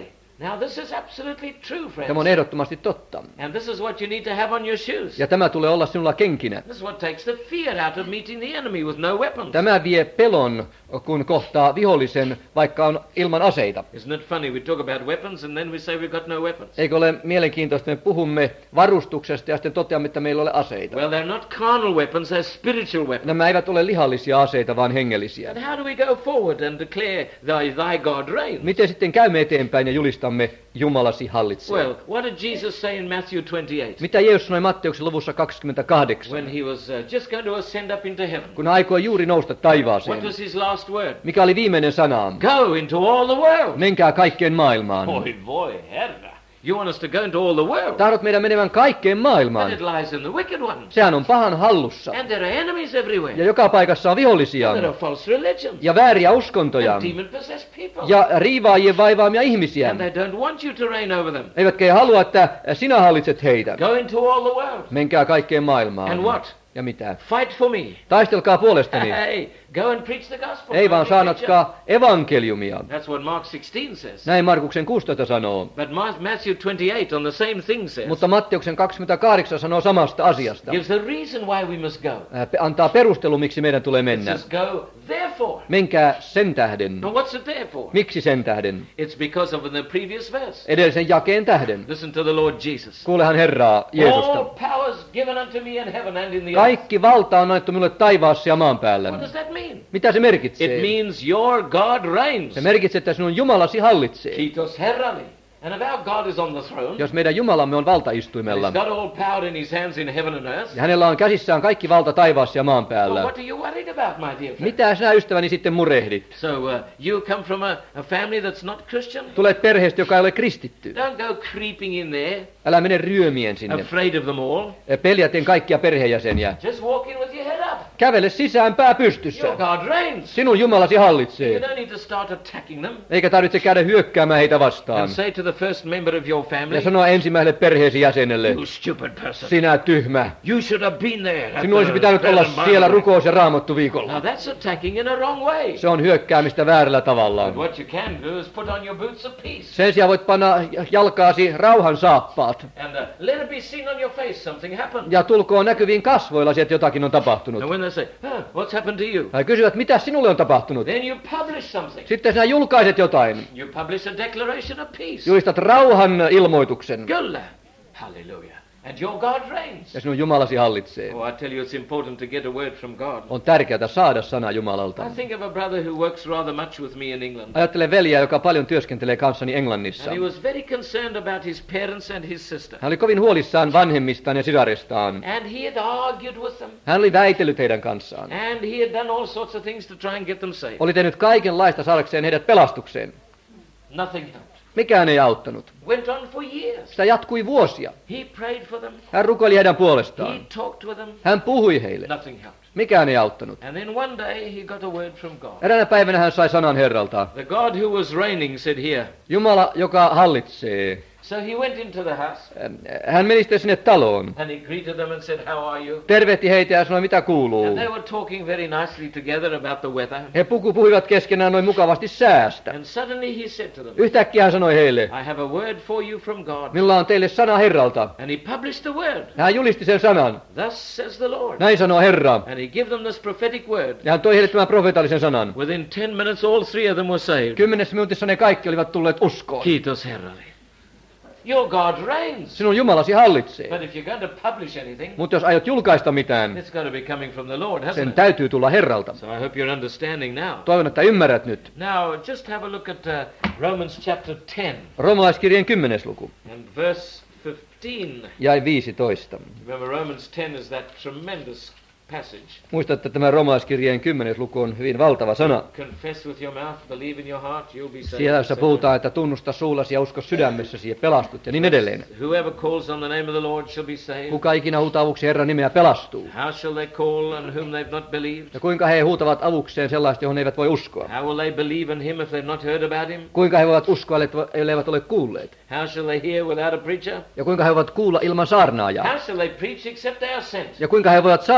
Now this is absolutely true, Tämä on friends. ehdottomasti totta. And this is what you need to have on your shoes. Ja tämä tulee olla sinulla kenkinä. This is what takes the fear out of meeting the enemy with no weapons. Tämä vie pelon, kun kohtaa vihollisen, vaikka on ilman aseita. Isn't it funny? We talk about weapons and then we say we've got no weapons. Eikö ole mielenkiintoista, että me puhumme varustuksesta ja sitten toteamme, että meillä ei ole aseita. Well, they're not carnal weapons, they're spiritual weapons. Nämä eivät ole lihallisia aseita, vaan hengellisiä. And how do we go forward and declare thy, thy God reigns? Miten sitten käymme eteenpäin ja julistamme Jumalasi hallitsee? Well, what did Jesus say in Matthew twenty-eight? Mitä Jeesus sanoi Matteuksen luvussa kaksikymmentäkahdeksan, When he was uh, just going to ascend up into heaven. kun hän aikoi juuri nousta What taivaaseen? was his last word? Mikä oli viimeinen sana? Go into all the world. Menkää kaikkeen maailmaan. Boy, boy, herra. You want us to go into all the world? Tahdot meidän menevän kaikkeen But maailmaan. it lies in the wicked one. Sehän on pahan hallussa. And there are enemies everywhere. Ja joka paikassa on vihollisia. And there are false religions. Ja vääriä uskontoja. And demon-possessed people. Ja riivaajien vaivaamia ihmisiä. And they don't want you to reign over them. Eivätkä he halua, että sinä hallitset heitä. Go into all the world. Menkää kaikkeen maailmaan. And what? Ja mitä? Fight for me. Taistelkaa puolestani. Hey, go and preach the gospel. Ei vaan Go and preach it. saanatkaa evankeliumia. That's what Mark sixteen says. Näin Markuksen kuusitoista sanoo. But Ma- Matthew twenty-eight on the same thing says. Mutta Matteuksen kaksikymmentäkahdeksan sanoo samasta asiasta. Gives a reason why we must go. Äh, pe- Antaa perustelu, miksi meidän tulee It mennä. says go therefore. Menkää sen tähden. But what's it there for? Miksi sen tähden? It's because of the previous verse. Edellisen jakeen tähden. Listen to the Lord Jesus. Kuulehan Herraa All Jeesusta. powers given unto me in heaven and in the earth. Kaikki valta on annettu minulle taivaassa ja maan päällä. What does that mean? Mitä se It merkitsee? means your God reigns. Se merkitsee, että sinun Jumalasi hallitsee. Kiitos Herralle. And if our God is on the throne, Jos meidän Jumalamme on and valtaistuimella, he's got all power in his hands in heaven and earth, ja hänellä on käsissään kaikki valta taivaassa ja maan well, päällä, what are you worried about, my dear friend? mitä sinä ystäväni sitten murehdit? So uh, you come from a, a family that's not Christian? Tulet perheestä, joka ei ole kristitty. Don't go creeping in there, Älä mene ryömien sinne. afraid of them all. Peljäten kaikkia perheenjäseniä. Just walk in with your head up. Kävele sisään pää pystyssä. Your God reigns. Sinun Jumalasi You hallitsee. don't need to start attacking them. Eikä tarvitse käydä hyökkäämään heitä And vastaan. say to the first member of your family, Ja sanoa ensimmäiselle perheesi jäsenelle, you stupid person, sinä tyhmä. you should have been there. at Sinun olisi the pitänyt prayer olla and siellä Bible. rukous- ja raamattu viikolla. Now that's attacking in a wrong way. Se on hyökkäämistä väärällä tavalla. But what you can do is put on your boots of peace. Sen sijaan voit panna jalkaasi rauhan saappaat. And uh, let it be seen on your face something happened. Ja tulkoon näkyviin kasvoillasi, että jotakin on tapahtunut. And when they say, huh, what's happened to you? Tai kysyvät, mitä sinulle on tapahtunut. Then you publish something. Sitten sinä julkaiset jotain. You publish a declaration of peace. Julistat rauhan ilmoituksen. Kyllä. Hallelujah. And your God reigns. Ja sinun Jumalasi hallitsee. Oh, I tell you, it's important to get a word from God. On tärkeää saada sana Jumalalta. I think of a brother who works rather much with me in England. Ajattelen veljeä, joka paljon työskentelee kanssani Englannissa. And he was very concerned about his parents and his sister. Hän oli kovin huolissaan vanhemmistaan ja sisarestaan. And he had argued with them. Hän oli väitellyt heidän kanssaan. And he had done all sorts of things to try and get them saved. Oli tehnyt kaikenlaista saadakseen heidät pelastukseen. Nothing helped. Mikään ei auttanut. Went on for years. Sitä jatkui vuosia. He prayed for them. Hän rukoili heidän He puolestaan. talked with them. Hän puhui heille. Nothing helped. Mikään ei auttanut. And then one day he got a word from God. Eräänä päivänä hän sai sanan Herralta. The God who was reigning said here. Jumala, joka hallitsee. So he went into the house Hän meni sitten sinne taloon. and he greeted them and said, how are you? Tervehti heitä ja sanoi, mitä kuuluu. And they were talking very nicely together about the weather. He puku, puhuivat keskenään noin mukavasti säästä. And suddenly he said to them, Yhtäkkiä hän sanoi heille, I have a word for you from God. minulla on teille sana Herralta. And he published the word. Hän julisti sen sanan. Thus says the Lord. Näin sanoo Herra. And he gave them this prophetic word. Ja hän toi heille tämän profeetallisen sanan. Within ten minutes all three of them were saved. Kymmenessä minuutissa ne kaikki olivat tulleet uskoon. Kiitos Herralle. Your God reigns. Sinun Jumalasi hallitsee. But if you're going to publish anything, Mutta jos aiot julkaista mitään, it's going to be coming from the Lord, hasn't sen it? täytyy tulla Herralta. So I hope you're understanding now. Toivon, että ymmärrät nyt. Now, just have a look at uh, Romans chapter ten Roomalaiskirjeen kymmenes luku. and verse fifteen. Jäi viisitoista. Remember, Romans ten is that tremendous passage. Muista, että tämä Roomalaiskirjeen kymmenes luku on hyvin valtava sana. Confess with your mouth, believe in your heart, you'll be saved. Siellä et cetera. puhutaan, että tunnusta suullasi ja usko sydämessäsi ja pelastut ja niin edelleen. Whoever calls on the name of the Lord shall be saved. Kuka ikinä huutaa avuksi Herran nimeä pelastuu. How shall they call on whom they've not believed? Ja kuinka he huutavat avukseen sellaista, johon he eivät voi uskoa. How will they believe in him if they've not heard about him? Kuinka he voivat uskoa, elleivät ole kuulleet. How shall they hear without a preacher? Ja kuinka he voivat kuulla ilman saarnaajaa. How shall they preach except they are sent? Ja kuinka he voivat saarnata, ellei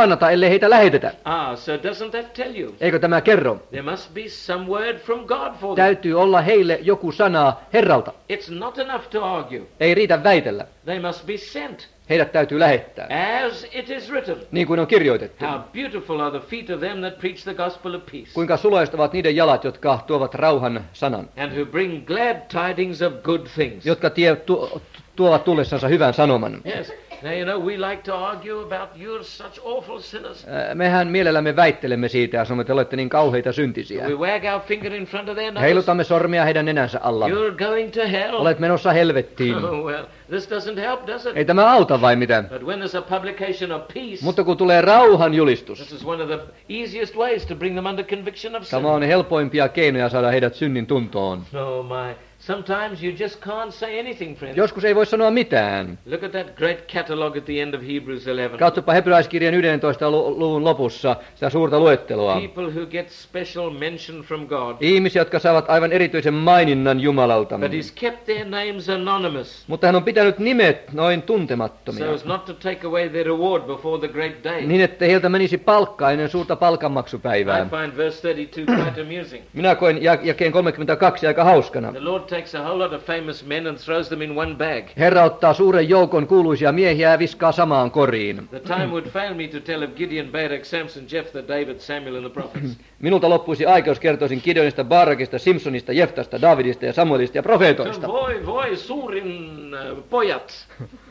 ellei heitä lähetetä. Ah, so doesn't that tell you? Eikö tämä kerro? There must be some word from God for them. Täytyy olla heille joku sana Herralta. It's not enough to argue. Ei riitä väitellä. They must be sent. Heidät täytyy lähettää. As it is written. Niin kuin on kirjoitettu. How beautiful are the feet of them that preach the gospel of peace. Kuinka suloiset ovat niiden jalat, jotka tuovat rauhan sanan. And who bring glad tidings of good things. Jotka tie, tu, tuovat tullessansa hyvän sanoman. Yes. Now, you know, we like to argue about you're such awful sinners. Mehän mielellämme väittelemme siitä ja sanomme, että olette niin kauheita syntisiä. We wag our finger in front of their nose. Heilutamme sormia heidän nenänsä alla. You're going to hell. Olet menossa helvettiin. Oh, well, this doesn't help, does it? Ei tämä auta vai mitä? But when there's a publication of peace, Mutta kun tulee rauhan julistus, this is one of the easiest ways to bring them under conviction of sin. tämä on helpoimpia keinoja saada heidät synnin tuntoon. Oh my. Sometimes you just can't say anything, friends. Joskus ei voi sanoa mitään. Look at that great catalogue at the end of Hebrews eleven. Katsopa hebrealaiskirjan yhdentoista luvun lopussa sitä suurta luetteloa. People who get special mention from God. Ihmisiä, jotka saavat aivan erityisen maininnan Jumalalta. But he's kept their names anonymous. Mutta hän on pitänyt nimet noin tuntemattomia. So as not to take away their reward before the great day. Niin, että heiltä menisi palkkaa ennen suurta palkanmaksupäivää. I find verse thirty-two quite amusing. Minä koen jakeen kolmekymmentäkaksi aika hauskana. The Lord takes a whole lot of famous men and throws them in one bag. Herra ottaa suuren joukon kuuluisia miehiä ja viskaa samaan koriin. The time would fail me to tell of Gideon, Barak, Samson, Jephthah, David, Samuel and the prophets. Minulta loppuisi aika, jos kertoisin Gideonista, Barakista, Simpsonista, Jeftasta, Davidista ja Samuelista ja profeetoista. Voi, voi, suurin uh, pojat.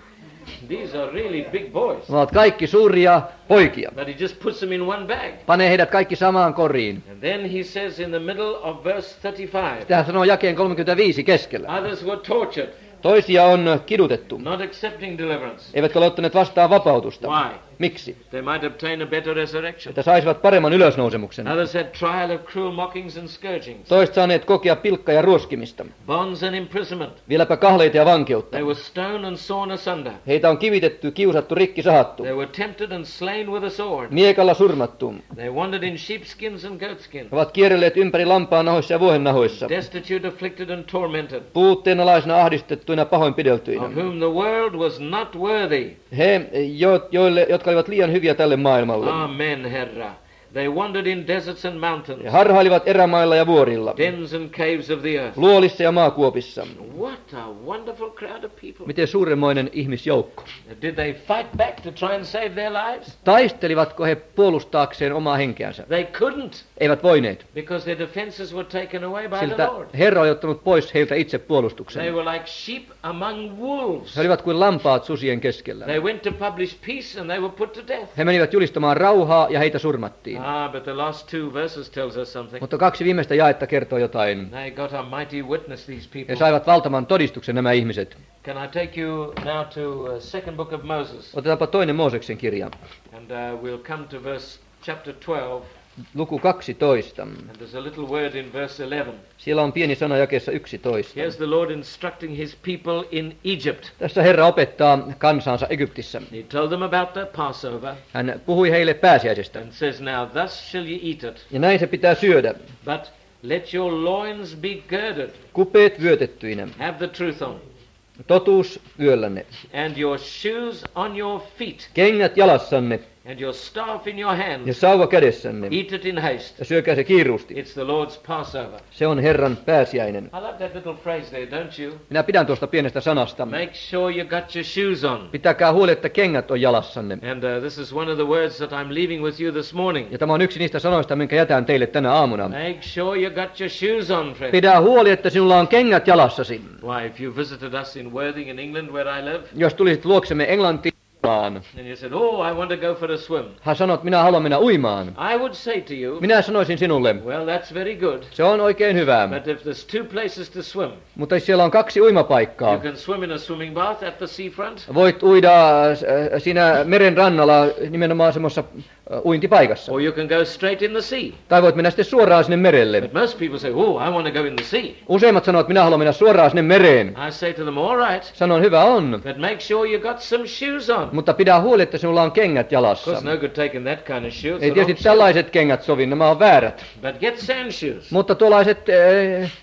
These are really big boys. Ne ovat kaikki suuria poikia. But he just puts them in one bag. Panee heidät kaikki samaan koriin. And then he says in the middle of verse thirty-five. Tähän sanoo jakeen kolmekymmentäviisi keskellä. Others were tortured. Toisia on kidutettu. Not accepting deliverance. Eivätkä ole ottaneet vastaan vapautusta. Why? Miksi? They might obtain a better resurrection. Että saisivat paremman ylösnousemuksen. Others had trial of cruel mockings and scourgings. Toiset saaneet kokea pilkkaa ja ruoskimista. Bonds and imprisonment. Vieläpä kahleita ja vankeutta. They were stoned and sawn asunder. Heitä on kivitetty, kiusattu, rikki sahattu. They were tempted and slain with a sword. Miekalla surmattu. They wandered in sheepskins and goatskins. Ovat kierrelleet ympäri lampaan nahoissa ja vuohennahoissa. Destitute, afflicted and tormented. Puutteenalaisina, ahdistettuina, pahoinpideltyinä. Of whom the world was not worthy. He, jo, joille, jotka olivat liian hyviä tälle maailmalle. Amen, Herra. They wandered in deserts and mountains. He harhailivat erämailla ja vuorilla. Dens and caves of the earth. Luolissa ja maakuopissa. What a wonderful crowd of people. Miten suuremmoinen ihmisjoukko. Did they fight back to try and save their lives? Taistelivatko he puolustaakseen omaa henkeänsä? They couldn't. Eivät voineet. Because their defenses were taken away by the Siltä Lord. Herra oli ottanut pois heiltä itse They puolustuksen. were like sheep among wolves. He olivat kuin lampaat susien keskellä. They went to publish peace and they were put to death. He menivät julistamaan rauhaa ja heitä surmattiin. Ah, but the last two verses tells us something. Mutta kaksi viimeistä jaetta kertoo jotain. They got a mighty witness, these He people. saivat valtavan todistuksen nämä ihmiset. Can I take you now to uh, second book of Moses? Otetaanpa toinen Mooseksen kirja. And uh, we'll come to verse chapter twelve. Luku kaksitoista. And there's a little word in verse eleven. Siellä on pieni sana jakeessa yksitoista. Here's the Lord instructing his people in Egypt. Tässä Herra opettaa kansansa Egyptissä. He told them about the Passover Hän puhui heille pääsiäisestä. and says, now thus shall ye eat it, Ja näin se pitää syödä. but let your loins be girded, Kupeet vyötettyinä. have the truth on, Totuus vyöllänne. and your shoes on your feet, Kengät jalassanne and your staff in your ja hands. sauva kädessänne. Eat it in haste. Ja syökää se kiiruusti. It's the Lord's Passover. Se on Herran pääsiäinen. I love that little phrase there, don't you? Minä pidän tuosta pienestä sanasta. Make sure you got your shoes on. Pitäkää huoli, että kengät on jalassanne. And uh, this is one of the words that I'm leaving with you this morning. Ja tämä on yksi niistä sanoista, minkä jätän teille tänä aamuna. Make sure you got your shoes on, friend. Pidä huoli, että sinulla on kengät jalassasi. Why, if you visited us in Worthing in England where I live, Jos tulisit luoksemme Englantiin, and you said, oh, I want to go for a swim, hän sanoi, että minä haluan mennä uimaan. I would say to you, Minä sanoisin sinulle, well, that's very good. se on oikein hyvä. But if there's two places to swim, Mutta jos siellä on kaksi you uimapaikkaa, can swim in a swimming bath at the seafront, voit uida äh, siinä meren rannalla nimenomaan semmoisessa äh, uintipaikassa. or you can go straight in the sea. Tai voit mennä sitten suoraan sinne merelle. But most people say, oh, I want to go in the sea. Useimmat sanoo, että minä haluan mennä suoraan sinne mereen. I say to them, all right, Sanon, hyvä on. but make sure you got some shoes on. Mutta pidä huoli, että sinulla on kengät Of jalassa. course, no good taking that kind of shoe. It's Ei the wrong tietysti shoe. tällaiset kengät sovi, nämä on väärät. But get sand shoes. Mutta tuollaiset äh,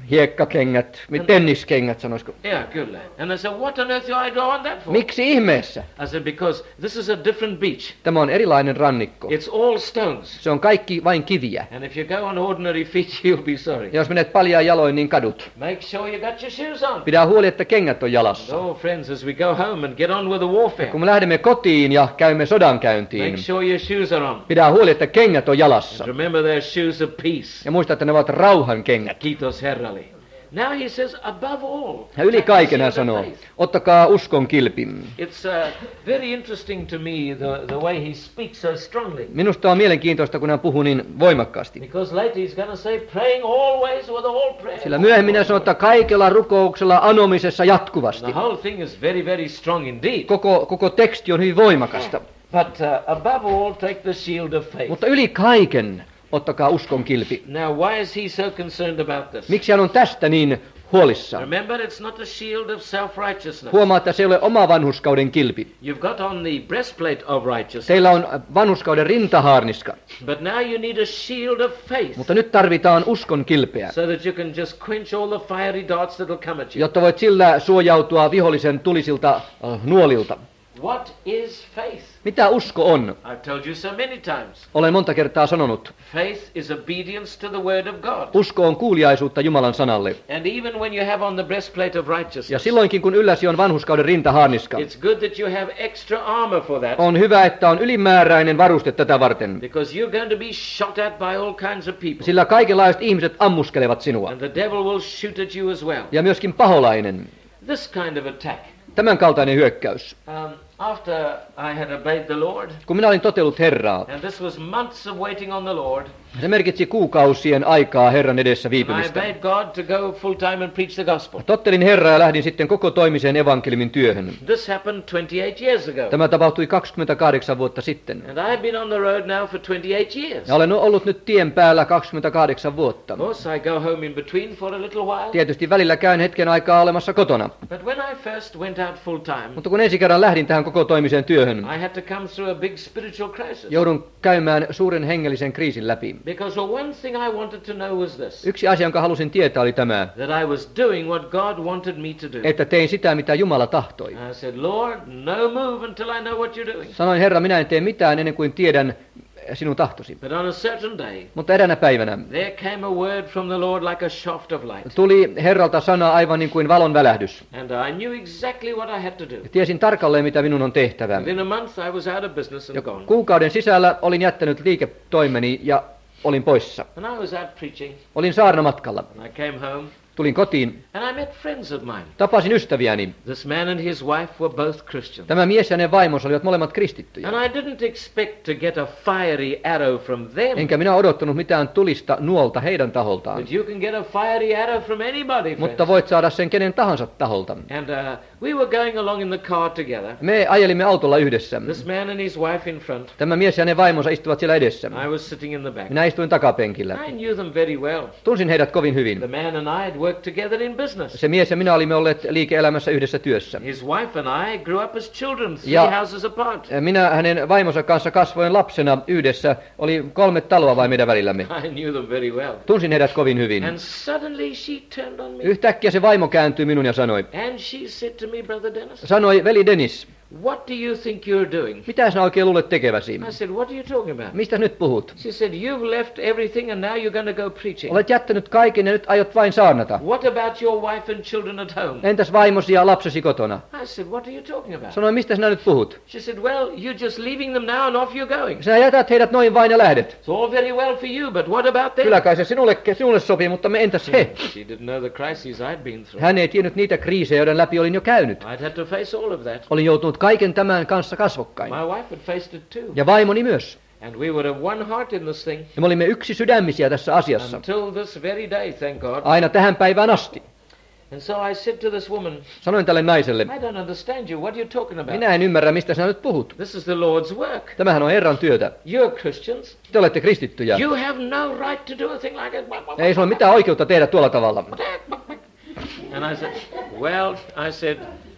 hiekkakengät, mi- tenniskengät sanoisiko. Yeah, kyllä. And I said, what on earth do I go on that for? Miksi ihmeessä? I said, because this is a different beach. Tämä on erilainen rannikko. It's all stones. Se on kaikki vain kiviä. And if you go on ordinary feet, you'll be sorry. Ja jos menet paljaan jaloin, niin kadut. Make sure you got your shoes on. Pidä huoli, että kengät on jalassa. Oh, friends, as we go home and get on with the warfare, Kun me lähdemme kotiin ja käymme sodankäyntiin, make sure your shoes are on. pidä huoli, että kengät on jalassa. And remember, they're shoes of peace. Ja muista, että ne ovat rauhan kengät. Kiitos Herralle. Now he says, above all, Ja yli kaiken hän take the sanoo, faith. ottakaa uskon kilpi. It's uh, very interesting to me the, the way he speaks so strongly. Minusta on mielenkiintoista, kun hän puhuu niin voimakkaasti. Because later he's going to say, praying always with all prayer. Sillä myöhemmin hän sanoo, että kaikella rukouksella anomisessa jatkuvasti. The whole thing is very, very strong indeed. Koko, koko teksti on hyvin voimakasta. But uh, above all, take the shield of faith. Mutta yli kaiken ottakaa uskon kilpi. Now, why is he so concerned about this? Miksi hän on tästä niin huolissaan? Remember, it's not a shield of self-righteousness. Huomaa, että se ei ole oma vanhurskauden kilpi. You've got on the breastplate of righteousness. Teillä on vanhurskauden rintahaarniska, But now you need a shield of faith. mutta nyt tarvitaan uskon kilpeä, So that you can just quench all the fiery darts that will come at you. jotta voit sillä suojautua vihollisen tulisilta uh, nuolilta. What is faith? Mitä usko on? I've told you so many times. Olen monta kertaa sanonut. Faith is obedience to the word of God. Usko on kuuliaisuutta Jumalan sanalle. And even when you have on the breastplate of righteousness, Ja silloinkin, kun ylläsi on vanhurskauden rintahaarniska, it's good that you have extra armor for that. on hyvä, että on ylimääräinen varuste tätä varten. Because you're going to be shot at by all kinds of people. Sillä kaikenlaiset ihmiset ammuskelevat sinua. And the devil will shoot at you as well. Ja myöskin paholainen. This kind of attack. Tämän kaltainen hyökkäys. Um, after I had obeyed the Lord, Kun minä olin totellut Herraa, and this was months of waiting on the Lord, se merkitsi kuukausien aikaa Herran edessä and I viipymistä. obeyed God to go full time and preach the gospel. Tottelin Herraa ja lähdin sitten koko toimiseen evankeliumin työhön. This happened twenty-eight years ago. Tämä tapahtui kaksikymmentäkahdeksan vuotta sitten. And I've been on the road now for twenty-eight years. Ja olen ollut nyt tien päällä kaksikymmentäkahdeksan vuotta. Of course, I go home in between for a little while. Tietysti välillä käyn hetken aikaa olemassa kotona. But when I first went out full time, Mutta kun ensi kerran lähdin tähän koko toimiseen työhön, I had to come through a big spiritual crisis. joudun käymään suuren hengellisen kriisin läpi. Because the one thing I wanted to know was this, Yksi asia, jonka halusin tietää, oli tämä, that I was doing what God wanted me to do. että tein sitä, mitä Jumala tahtoi. I said, Lord, no move until I know what you're doing. Sanoin, Herra, minä en tee mitään ennen kuin tiedän sinun tahtosi. But on a certain day, Mutta eräänä päivänä there came a word from the Lord like a shaft of light. tuli Herralta sana aivan niin kuin valon välähdys. And I knew exactly what I had to do. Tiesin tarkalleen, mitä minun on tehtävä. Within a month, I was out of business and Ja gone. kuukauden sisällä olin jättänyt liiketoimeni ja olin poissa. And I was out preaching, Olin saarnamatkalla. and I came home, Tulin kotiin. and I met friends of mine. Tapasin ystäviäni. This man and his wife were both Christians. Tämä mies ja hänen vaimonsa olivat molemmat kristittyjä. And I didn't expect to get a fiery arrow from them. Enkä minä odottanut mitään tulista nuolta heidän taholtaan. But you can get a fiery arrow from anybody, friends. Mutta voit saada sen kenen tahansa taholta. And uh, we were going along in the car together. Me ajelimme autolla yhdessä. This man and his wife in front. Tämä mies ja hänen vaimonsa istuvat siellä edessä. I was sitting in the back. Minä istuin takapenkillä. I knew them very well. Tunsin heidät kovin The hyvin. man and I had worked together in business. Se mies ja minä olimme olleet liike-elämässä yhdessä työssä. His wife and I grew up as children, three Ja- houses apart. Minä hänen vaimonsa kanssa kasvoin lapsena yhdessä. Oli kolme taloa vain meidän välillämme. I knew them very well. Tunsin heidät kovin hyvin. And suddenly she turned on me. Yhtäkkiä se vaimo kääntyi minun ja sanoi, And she said to me, Brother Dennis, sanoi, veli Dennis, what do you think you're doing? mitä sinä oikein luulet tekeväsi? I said, what are you talking about? Mistä nyt puhut? She said, you've left everything and now you're going to go preaching. Olet jättänyt kaiken ja nyt aiot vain saarnata. What about your wife and children at home? Entäs vaimosi ja lapsesi kotona? I said, what are you talking about? Sanoin, mistä sinä nyt puhut? She said, well, you're just leaving them now and off you're going. Sinä jätät heidät noin vain ja lähdet. It's all very well for you, but what about them? Kyllä kai se sinulle, sinulle sopii, mutta me entäs he? She didn't know the crises I'd been through. Hän ei tiennyt niitä kriisejä, joiden läpi olin jo käynyt. I'd had to face all of that. Olin joutunut kaiken tämän kanssa kasvokkain. My wife had faced it too. Ja vaimoni myös. And we were of one heart in this thing Ja me olimme yksi sydämisiä tässä asiassa. until this very day, thank God. Aina tähän päivään asti. And so I said to this woman, Sanoin tälle naiselle, I don't understand you. What are you talking about? minä en ymmärrä, mistä sinä nyt puhut. This is the Lord's work. Tämähän on Herran työtä. You're Christians. Te olette kristittyjä. You have no right to do a thing like that. Ei sinulla mitään oikeutta tehdä tuolla tavalla. And I said, well, I said,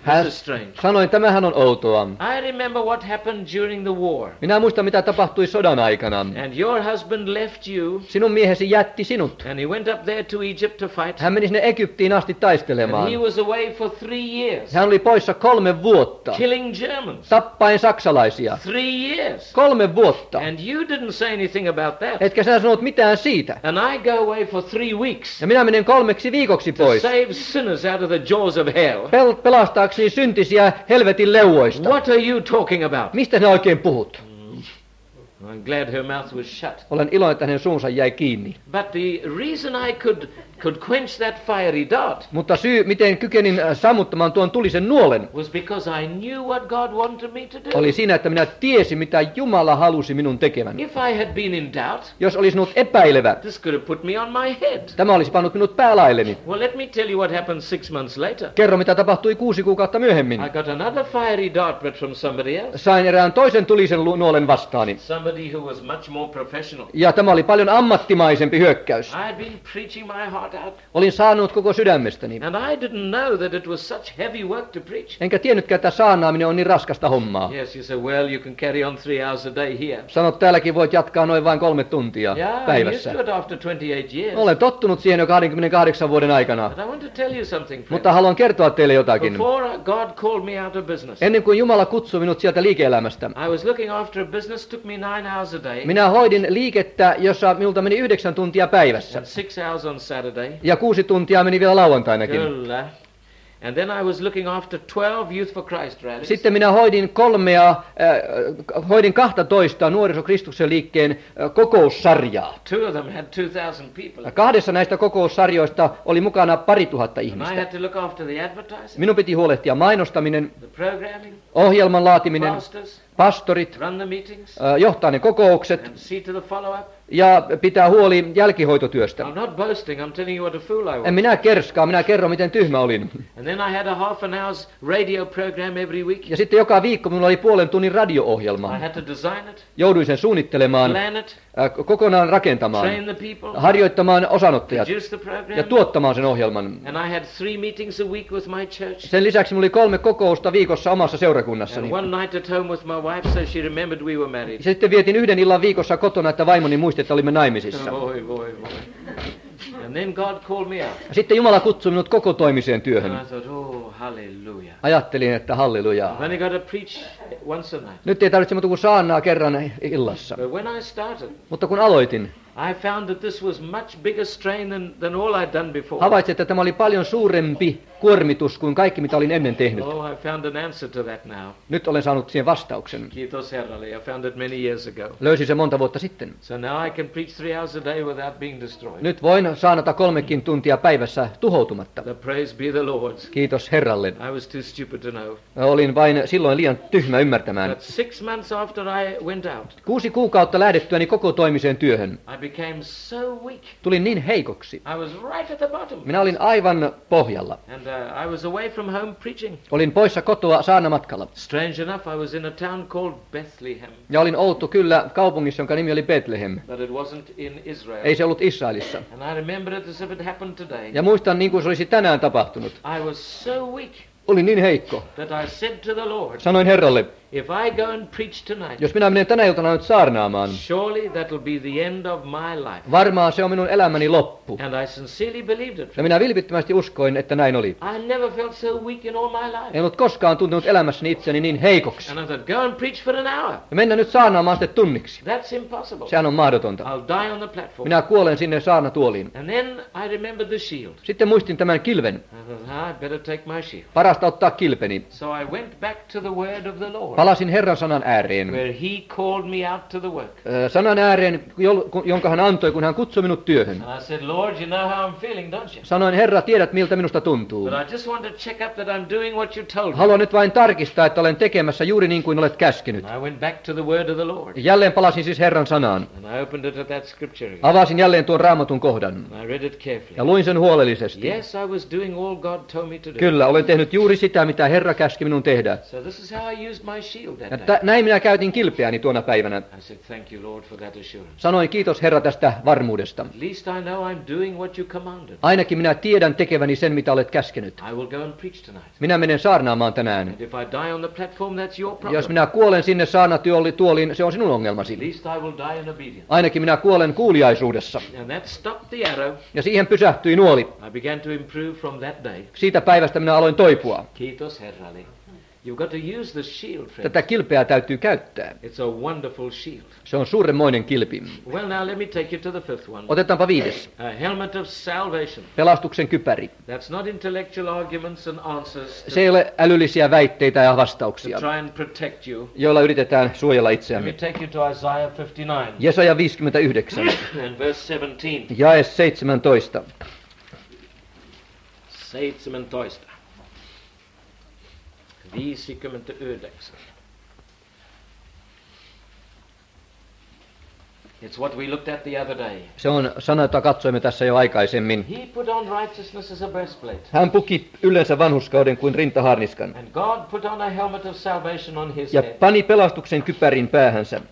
Hän This is strange. sanoin, tämähän on outoa. I remember what happened during the war. Minä muistan, mitä tapahtui sodan aikana. And your husband left you, Sinun miehesi jätti sinut. and he went up there to Egypt to fight. Hän meni sinne Egyptiin asti And taistelemaan. he was away for three years, Hän oli poissa kolme vuotta, killing Germans. tappaen saksalaisia. Three years. Kolme vuotta. And you didn't say anything about that. Etkä sinä sanonut mitään siitä. And I go away for three weeks Ja minä menen kolmeksi viikoksi to pois. save sinners out of the jaws of hell. Pel- pelastaakseni syntisiä helvetin leuoista. What are you talking about? Mistä sinä oikein puhut? I'm glad her mouth was shut. Olen iloinen, että hänen suunsa jäi kiinni. But the reason I could could quench that fiery dart Mutta syy, miten kykenin äh, sammuttamaan tuon tulisen nuolen, was because I knew what God wanted me to do. oli siinä, että minä tiesin, mitä Jumala halusi minun tekevän. If I had been in doubt, Jos olisi sinut epäilevä, this could have put me on my head. tämä olisi pannut minut päälailleni. Well, let me tell you what happened six months later. Kerro, mitä tapahtui kuusi kuukautta myöhemmin. I got another fiery dart, but from somebody else. Sain erään toisen tulisen lu- nuolen vastaani. Somebody who was much more professional. Ja tämä oli paljon ammattimaisempi hyökkäys. I had been preaching my heart out, Olin saanut koko sydämestäni. and I didn't know that it was such heavy work to preach. Enkä tiennytkään, että saarnaaminen on niin raskasta hommaa. Yes, you say, well, you can carry on three hours a day here. Sanot, täälläkin voit jatkaa noin vain kolme tuntia Yeah, I used päivässä. to it after twenty-eight years. Olen tottunut siihen jo kaksikymmentäkahdeksan vuoden aikana. But I want to tell you something, friend. Mutta haluan kertoa teille jotakin. Before God called me out of business, Ennen kuin Jumala kutsui minut sieltä liike-elämästä, I was looking after a business, took me nine hours a day, minä hoidin liikettä, jossa minulta meni yhdeksän tuntia päivässä. and six hours on Saturday. Ja kuusi tuntia meni vielä lauantainakin. Kyllä. And then I was looking after twelve Youth for Christ rallies. Sitten minä hoidin kolmea, äh, hoidin kahtatoista nuorisokristuksen liikkeen äh, kokoussarjaa. Two of them had two thousand people. Ja kahdessa näistä kokoussarjoista oli mukana pari tuhatta And I ihmistä. had to look after the advertising, Minun piti huolehtia mainostaminen, the programming, ohjelman laatiminen, pastors, pastorit, run the meetings, äh, johtaa ne kokoukset and see to the follow-up. ja pitää huoli jälkihoitotyöstä. I'm not boasting, I'm telling you what a fool I En was. minä kerskaa, minä kerron miten tyhmä olin. And then I had a half an hour's radio program every week. Ja sitten joka viikko minulla oli puolen tunnin I radio-ohjelma. had to design it, Jouduin sen suunnittelemaan, plan it, äh, kokonaan rakentamaan, train the people, harjoittamaan osanottajat produce the ja program. tuottamaan sen ohjelman. And I had three meetings a week with my church. Sen lisäksi minulla oli kolme kokousta viikossa omassa seurakunnassani. And one night at home with my wife, so she remembered we were married. Ja sitten vietin yhden illan viikossa kotona, että vaimoni muisti, että olimme naimisissa. Boy, boy, boy. And then God called me out. Ja sitten Jumala kutsui minut koko toimiseen And työhön. I thought, oh, hallelujah. Ajattelin, että hallelujaa. I've only got to preach once a night. Nyt ei tarvitse muuta kuin saarnaa kerran illassa. But when I started, Mutta kun aloitin, I found that this was much bigger strain than, than all I'd done before. havaitsin, että tämä oli paljon suurempi kuormitus kuin kaikki, mitä olin ennen tehnyt. Oh, I found an answer to that now. Nyt olen saanut siihen vastauksen. Kiitos Herralle. I found it many years ago. Löysin se monta vuotta sitten. So now I can preach three hours a day without being destroyed. Nyt voin saanata kolmekin tuntia päivässä tuhoutumatta. The praise be the Lord's. Kiitos Herralle. I was too stupid to know. Olin vain silloin liian tyhmä ymmärtämään. But six months after I went out, Kuusi kuukautta lähdettyäni koko toimiseen työhön. I became so weak. Tulin niin heikoksi. I was right at the bottom. Minä olin aivan pohjalla. And uh, I was away from home preaching. Olin poissa kotoa saarnamatkalla. Strange enough, I was in a town called Bethlehem, Ja olin outo kyllä kaupungissa, jonka nimi oli Bethlehem. but it wasn't in Israel. Ei se ollut Israelissa. And I remember it as if it happened today. Ja muistan niin kuin se olisi tänään tapahtunut. I was so weak Olin niin heikko. that I said to the Lord, Sanoin Herralle, if I go and preach tonight, jos minä menen tänä iltana nyt saarnaamaan, surely that will be the end of my life. varmaan se on minun elämäni loppu. And I sincerely believed it. Ja minä vilpittömästi uskoin, että näin oli. I never felt so weak in all my life. En ollut koskaan tuntenut elämässäni itseni niin heikoksi. And I thought, go and preach for an hour. Ja mennä nyt saarnaamaan sitten tunniksi. That's impossible. Sehän on mahdotonta. I'll die on the platform. Minä kuolen sinne saarnatuoliin. And then I remembered the shield. Sitten muistin tämän kilven. I thought, ah, I better take my shield. Parasta ottaa kilpeni. So I went back to the word of the Lord, Palasin Herran sanan ääreen. where he called me out to the work. Ö, Sanan ääreen, jol- ku- jonka hän antoi, kun hän kutsui minut työhön. And I said, Lord, you know how I'm feeling, don't you? Sanoin, Herra, tiedät miltä minusta tuntuu. But I just want to check up that I'm doing what you told me. Haluan nyt vain tarkistaa, että olen tekemässä juuri niin kuin olet käskenyt. And I went back to the word of the Lord. Jälleen palasin siis Herran sanaan. And I opened it at that scripture again. Avasin jälleen tuon raamatun kohdan. And I read it carefully. Ja luin sen huolellisesti. Yes, I was doing all God told me to do. Kyllä, olen tehnyt juuri sitä, mitä Herra käski minun tehdä. So this is how I used my shield Ja that tä- day. näin minä käytin kilpeäni tuona päivänä. I said, thank you, Lord, for that assurance. Sanoin kiitos Herra tästä varmuudesta. At least I know I'm doing what you commanded. Ainakin minä tiedän tekeväni sen, mitä olet käskenyt. I will go and preach tonight. Minä menen saarnaamaan tänään. And if I die on the platform, that's your Jos problem. minä kuolen sinne saarnatuoliin, se on sinun ongelmasi. At least I will die in obedience. Ainakin minä kuolen kuuliaisuudessa. And that stopped the arrow. Ja siihen pysähtyi nuoli. I began to improve from that day. Siitä päivästä minä aloin toipua. Kiitos Herralle. You've got to use the shield, friends. Tätä kilpeä täytyy käyttää. It's a wonderful shield. Se on suuremmoinen kilpi. Well, now let me take you to the fifth one. Otetaanpa viides. A helmet of salvation. Pelastuksen kypäri. That's not intellectual arguments and answers to, Se ei ole älyllisiä väitteitä ja to vastauksia, try and protect you. joilla yritetään suojella Let me itseämme. take you to Isaiah fifty-nine Jesaja viisikymmentäyhdeksän, and verse seventeen. jae seitsemäntoista. seitsemäntoista. viisikymmentäyhdeksän. It's what we looked at the other day. Se on sana, jota katsoimme tässä jo aikaisemmin. He put on righteousness as a breastplate. Hän puki yleensä vanhuskauden kuin rintaharniskan And God put on a helmet of salvation on his ja head. pani pelastuksen kypärin päähänsä.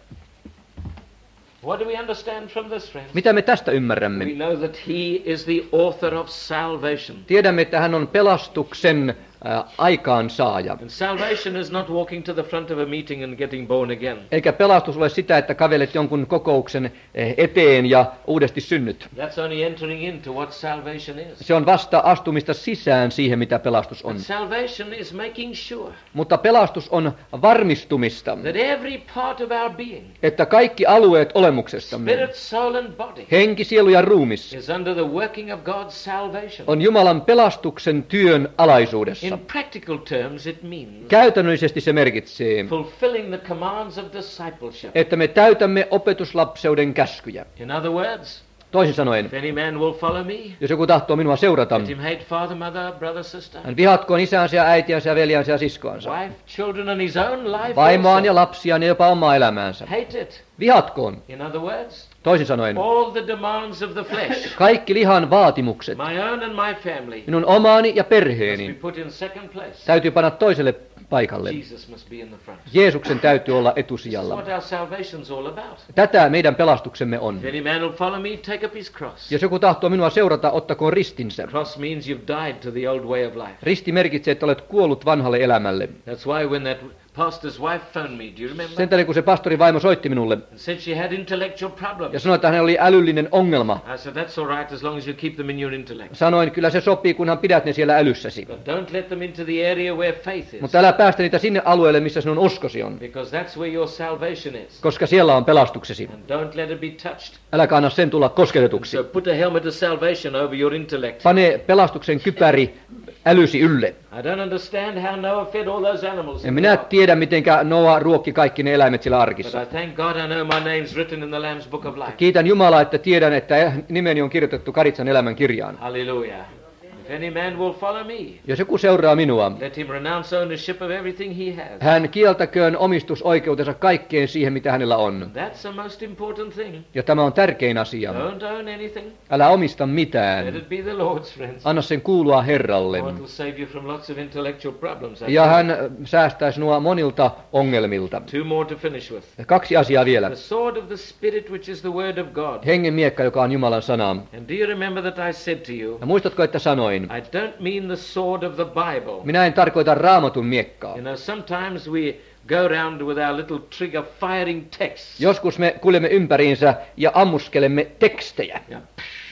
What do we understand from this, friends? Mitä me tästä We ymmärrämme? know that he is the author of salvation. Tiedämme, että hän on pelastuksen äh, aikaansaaja. And salvation is not walking to the front of a meeting and getting born again. Eikä pelastus ole sitä, että kävelet jonkun kokouksen eh, eteen ja uudesti synnyt. That's only entering into what salvation is. Se on vasta astumista sisään siihen, mitä pelastus on. But salvation is making sure Mutta pelastus on varmistumista, that every part of our being, että kaikki alueet olemuksestamme, spirit, soul and body, henki, sielu ja ruumis, is under the working of God's salvation. on Jumalan pelastuksen työn alaisuudessa. In practical terms, it means Käytännöllisesti se merkitsee, fulfilling the commands of discipleship. että me täytämme opetuslapseuden käskyjä. In other words, Toisin sanoen, if any man will follow me, jos joku tahtoo minua seurata, let him hate father, mother, brother, sister, hän vihatkoon isäänsä ja äitiänsä ja veljänsä ja siskoansa, wife, children, and his own life vaimoaan also. ja lapsiaan ja jopa omaa elämäänsä. Hate it. Vihatkoon, In other words, toisin sanoen, all the demands of the flesh, kaikki lihan vaatimukset, my own and my family, minun omaani ja must be perheeni, put in second place. täytyy panna toiselle paikalle. Jesus must be in the front. Jeesuksen täytyy olla This is etusijalla. what our salvation's all about. Tätä meidän pelastuksemme on. If any man will follow me, take up his cross. Jos joku tahtoo minua seurata, ottakoon ristinsä. Cross means you've died to the old way of life. Risti merkitsee, että olet kuollut vanhalle elämälle. That's why when that pastor's wife phoned me, do you remember? Sen takia, kun se pastorin vaimo soitti minulle And said she had intellectual ja problems. sanoi, että hänellä oli älyllinen ongelma, I said, that's all right as long as you keep them in your intellect. sanoin, kyllä se sopii, kunhan pidät ne siellä älyssäsi. But don't let them into the area where faith is. Mutta älä päästä niitä sinne alueelle, missä sinun uskosi on, Because that's where your salvation is. koska siellä on pelastuksesi. And don't let it be touched. Äläkä anna sen tulla kosketetuksi. So put a helmet of salvation over your intellect. Pane pelastuksen kypäri älysi ylle. I don't understand how Noah fed all those animals. En in minä the ark. tiedä, mitenkä Noa ruokki kaikki ne eläimet siellä But arkissa. I thank God I know my name's written in the Lamb's Book of Life. Kiitän Jumalaa, että tiedän, että nimeni on kirjoitettu Karitsan elämän kirjaan. Hallelujah. If any man will follow me, Jos joku seuraa minua, let him renounce ownership of everything he has. hän kieltäköön omistusoikeutensa kaikkeen siihen, mitä hänellä on. That's the most important thing. Ja tämä on tärkein asia. Don't own anything. Älä omista Let mitään. it be the Lord's, friends. Anna sen kuulua Herralle. Or it will save you from lots of intellectual problems. I Ja tell you. hän säästää sinua monilta ongelmilta. Two more to finish with. Kaksi asiaa vielä. The sword of the Spirit, which is the word of God. Hengen miekka, joka on Jumalan sana. And do you remember that I said to you, Ja muistatko, että sanoin, I don't mean the sword of the Bible. minä en tarkoita raamatun miekkaa. You know, sometimes we go around with our little trigger firing texts. Joskus me kuljemme ympäriinsä ja ammuskelemme tekstejä. Yeah.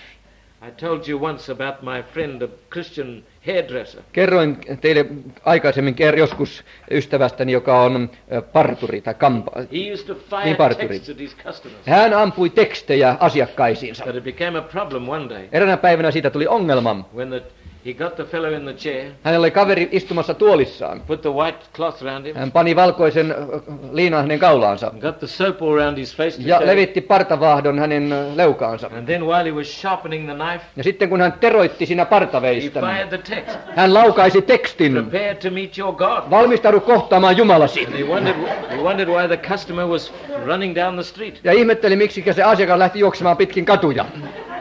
I told you once about my friend, a Christian hairdresser. Kerroin teille aikaisemmin ker- joskus ystävästäni, joka on ö, parturi tai kampa. He used to fire Niin, parturi. texts at his customers. Hän ampui tekstejä asiakkaisiinsa. But it became a problem one day Eräänä päivänä siitä tuli ongelma. when the, he got the fellow in the chair, Hänellä oli kaveri istumassa tuolissaan. put the white cloth around him, Hän pani valkoisen ö, liinan hänen kaulaansa and got the soap all around his face. To ja show- levitti partavahdon hänen ö, leukaansa. And then while he was sharpening the knife, Ja sitten kun hän teroitti siinä he partaveistä, fired the text. hän laukaisi tekstin. Prepare to meet your God. Valmistaudu kohtaamaan Jumalasi. And he wondered, he wondered why the customer was running down the street. Ja ihmetteli, miksi se asiakas lähti juoksemaan pitkin katuja.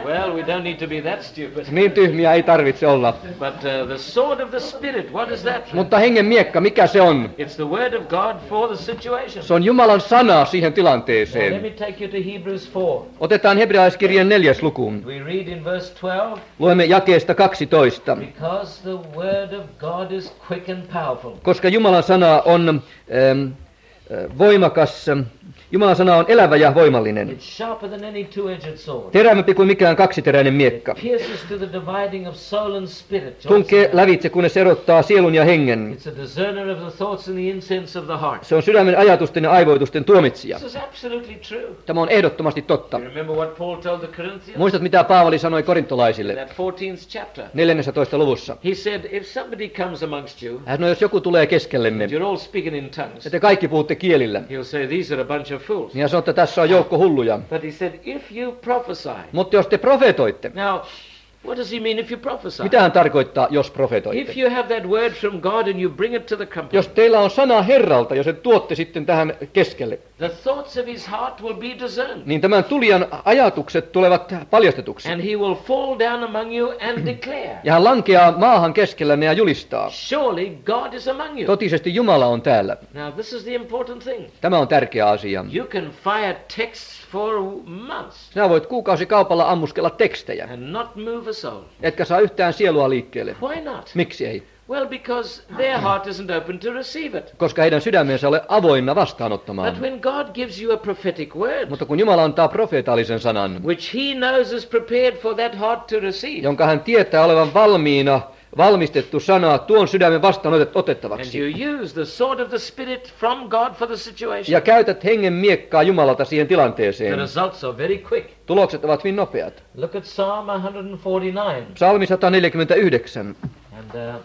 Well, we don't need to be that stupid. Niin tyhmiä ei tarvitse olla. But uh, the sword of the Spirit, what is that? Mutta hengen miekka, mikä se on? It's the word of God for the situation. Se on Jumalan sana siihen Now, let tilanteeseen. me take you to Hebrews four. Otetaan hebrealaiskirjan neljäs lukuun. We read in verse twelve, Luemme jakeesta kaksitoista. because the word of God is quick and powerful. Koska Jumalan sana on ähm, äh, voimakas, ähm, Jumalan sana on elävä ja voimallinen. It's sharper than any two-edged sword. Terävämpi kuin mikään kaksiteräinen miekka. It pierces to the dividing of soul and spirit. Tunkee lävitse, kunnes se erottaa sielun ja hengen. It's a discerner of the thoughts and the intents of the heart. Se on sydämen ajatusten ja aivoitusten tuomitsija. This is absolutely true. Tämä on ehdottomasti totta. You remember what Paul told the Corinthians? Muistat, mitä Paavali sanoi In korintolaisille that fourteenth chapter. neljännentoista luvussa? He said, if somebody comes amongst you, Hän sanoi, jos joku tulee keskellenne, and you're all speaking in tongues, ja te kaikki puhutte kielillä, he'll say, these are a bunch of fools. niin hän sanoi, että tässä on joukko hulluja. But he said, if you prophesy. Mutta jos te profetoitte, Now, what does he mean if you prophesy? mitä hän tarkoittaa, jos If profetoitte? you have that word from God and you bring it to the company, Jos teillä on sana Herralta ja sen tuotte sitten tähän keskelle, the thoughts of his heart will be discerned. niin tämän tulijan ajatukset tulevat paljastetuksi. And he will fall down among you and declare, Ja hän lankeaa maahan keskellänne ja julistaa. surely God is among you. Totisesti Jumala on täällä. Now, this is the important thing. Tämä on tärkeä asia. You can fire texts for months Sinä voit kuukausikaupalla ammuskella tekstejä, and not move a soul. etkä saa yhtään sielua liikkeelle. Why not? Miksi ei? Well, because their heart isn't open to receive it. Koska heidän sydämensä ole avoinna vastaanottamaan. But when God gives you a prophetic word, Mutta kun Jumala antaa profeetallisen sanan, which he knows is prepared for that heart to receive, jonka hän tietää olevan valmiina, valmistettu sana tuon sydämen vastaan and otettavaksi, you use the sword of the Spirit from God for the situation, ja käytät hengen miekkaa Jumalalta siihen the tilanteeseen, results are very quick. tulokset ovat hyvin nopeat. Look at Psalm one forty-nine. Psalmi sata neljäkymmentäyhdeksän. And uh,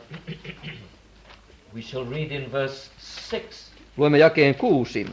we shall read in verse six. Luemme jakeen kuusi.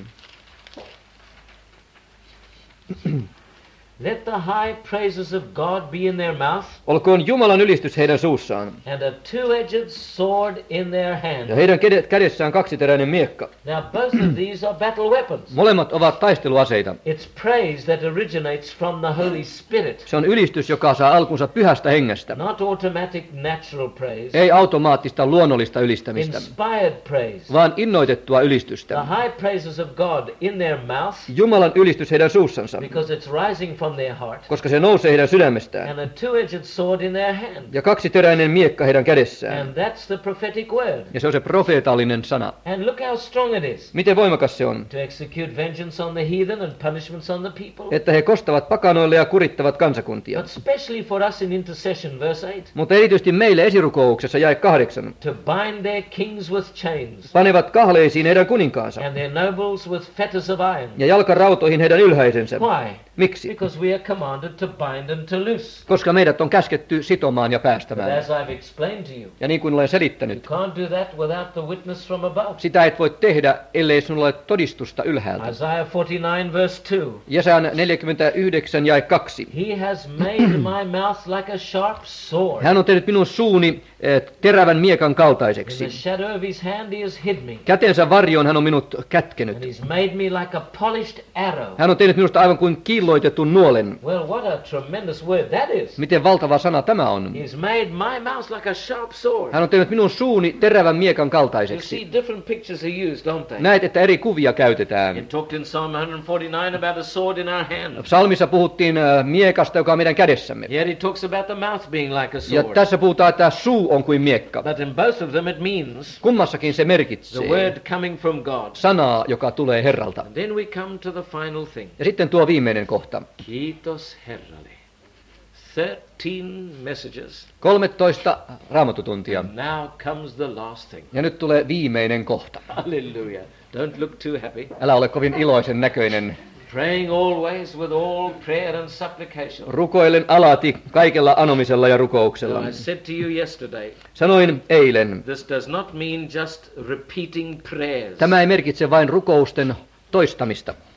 Let the high praises of God be in their mouth, Olkoon Jumalan ylistys heidän suussaan, and a two-edged sword in their ja hand. heidän käde- kädessään kaksiteräinen miekka. Now both of these are battle weapons. Molemmat ovat taisteluaseita. It's praise that originates from the Holy Spirit, Se on ylistys, joka saa alkunsa pyhästä hengestä. not automatic natural praise, Ei automaattista luonnollista ylistämistä, inspired praise. vaan innoitettua The ylistystä. high praises of God in their mouth, Jumalan ylistys heidän suussansa, because it's rising from their heart, koska se nousee heidän sydämestään. and a two-edged sword in their hand. Ja kaksiteräinen miekka heidän kädessään. And that's the prophetic word. Ja se on se profeetallinen sana. And look how strong it is Miten voimakas se on, to execute vengeance on the heathen and punishments on the people. että he kostavat pakanoille ja kurittavat kansakuntia. But especially for us in intercession, verse eight, Mutta erityisesti meille esirukouksessa jae kahdeksan. to bind their kings with chains Panevat kahleisiin heidän kuninkaansa and their nobles with fetters of iron. ja jalkarautoihin heidän ylhäisensä. Why? Miksi? Because we are commanded to bind and to loose. Koska meidät on käsketty sitomaan ja But päästämään. as I've explained to you, Ja niin kuin olen you selittänyt, can't do that without the witness from above. sitä et voi tehdä, ellei sinulla ole todistusta ylhäältä. Isaiah forty-nine verse two. Jesään neljäkymmentäyhdeksän jae kaksi. He has made my mouth like a sharp sword. Hän on tehnyt minun suuni eh, terävän miekan In kaltaiseksi. the shadow of his hand he has hid me. Kätensä varjoon hän on minut And kätkenyt. he's made me like a polished arrow. Hän on tehnyt minusta aivan kuin kiilloitetun nuolen. Well, what a tremendous word that is. Miten valtava sana tämä on. He's made my mouth like a sharp sword. Hän on tehnyt minun suuni terävän miekan You kaltaiseksi. see, different pictures are used, don't they? Näet, että eri kuvia käytetään. It talked in Psalm one forty-nine about a sword in our hand. Psalmissa puhuttiin äh, miekasta, joka on meidän kädessämme. Yet it talks about the mouth being like a Ja sword. tässä puhutaan, että suu on kuin miekka. But in both of them it means Kummassakin se the merkitsee word coming from God. sanaa, joka tulee Herralta. And then we come to the final thing. Ja sitten tuo viimeinen kohta. Kiitos Herralle. Thirteen messages. kolmetoista raamatutuntia. And now comes the last thing. Ja nyt tulee viimeinen kohta. Hallelujah. Don't look too happy. Älä ole kovin iloisen näköinen. Praying always with all prayer and supplication. Rukoilen alati kaikella anomisella ja So rukouksella. I said to you yesterday, Sanoin eilen, this does not mean just repeating prayers. tämä ei merkitse vain rukousten toistamista.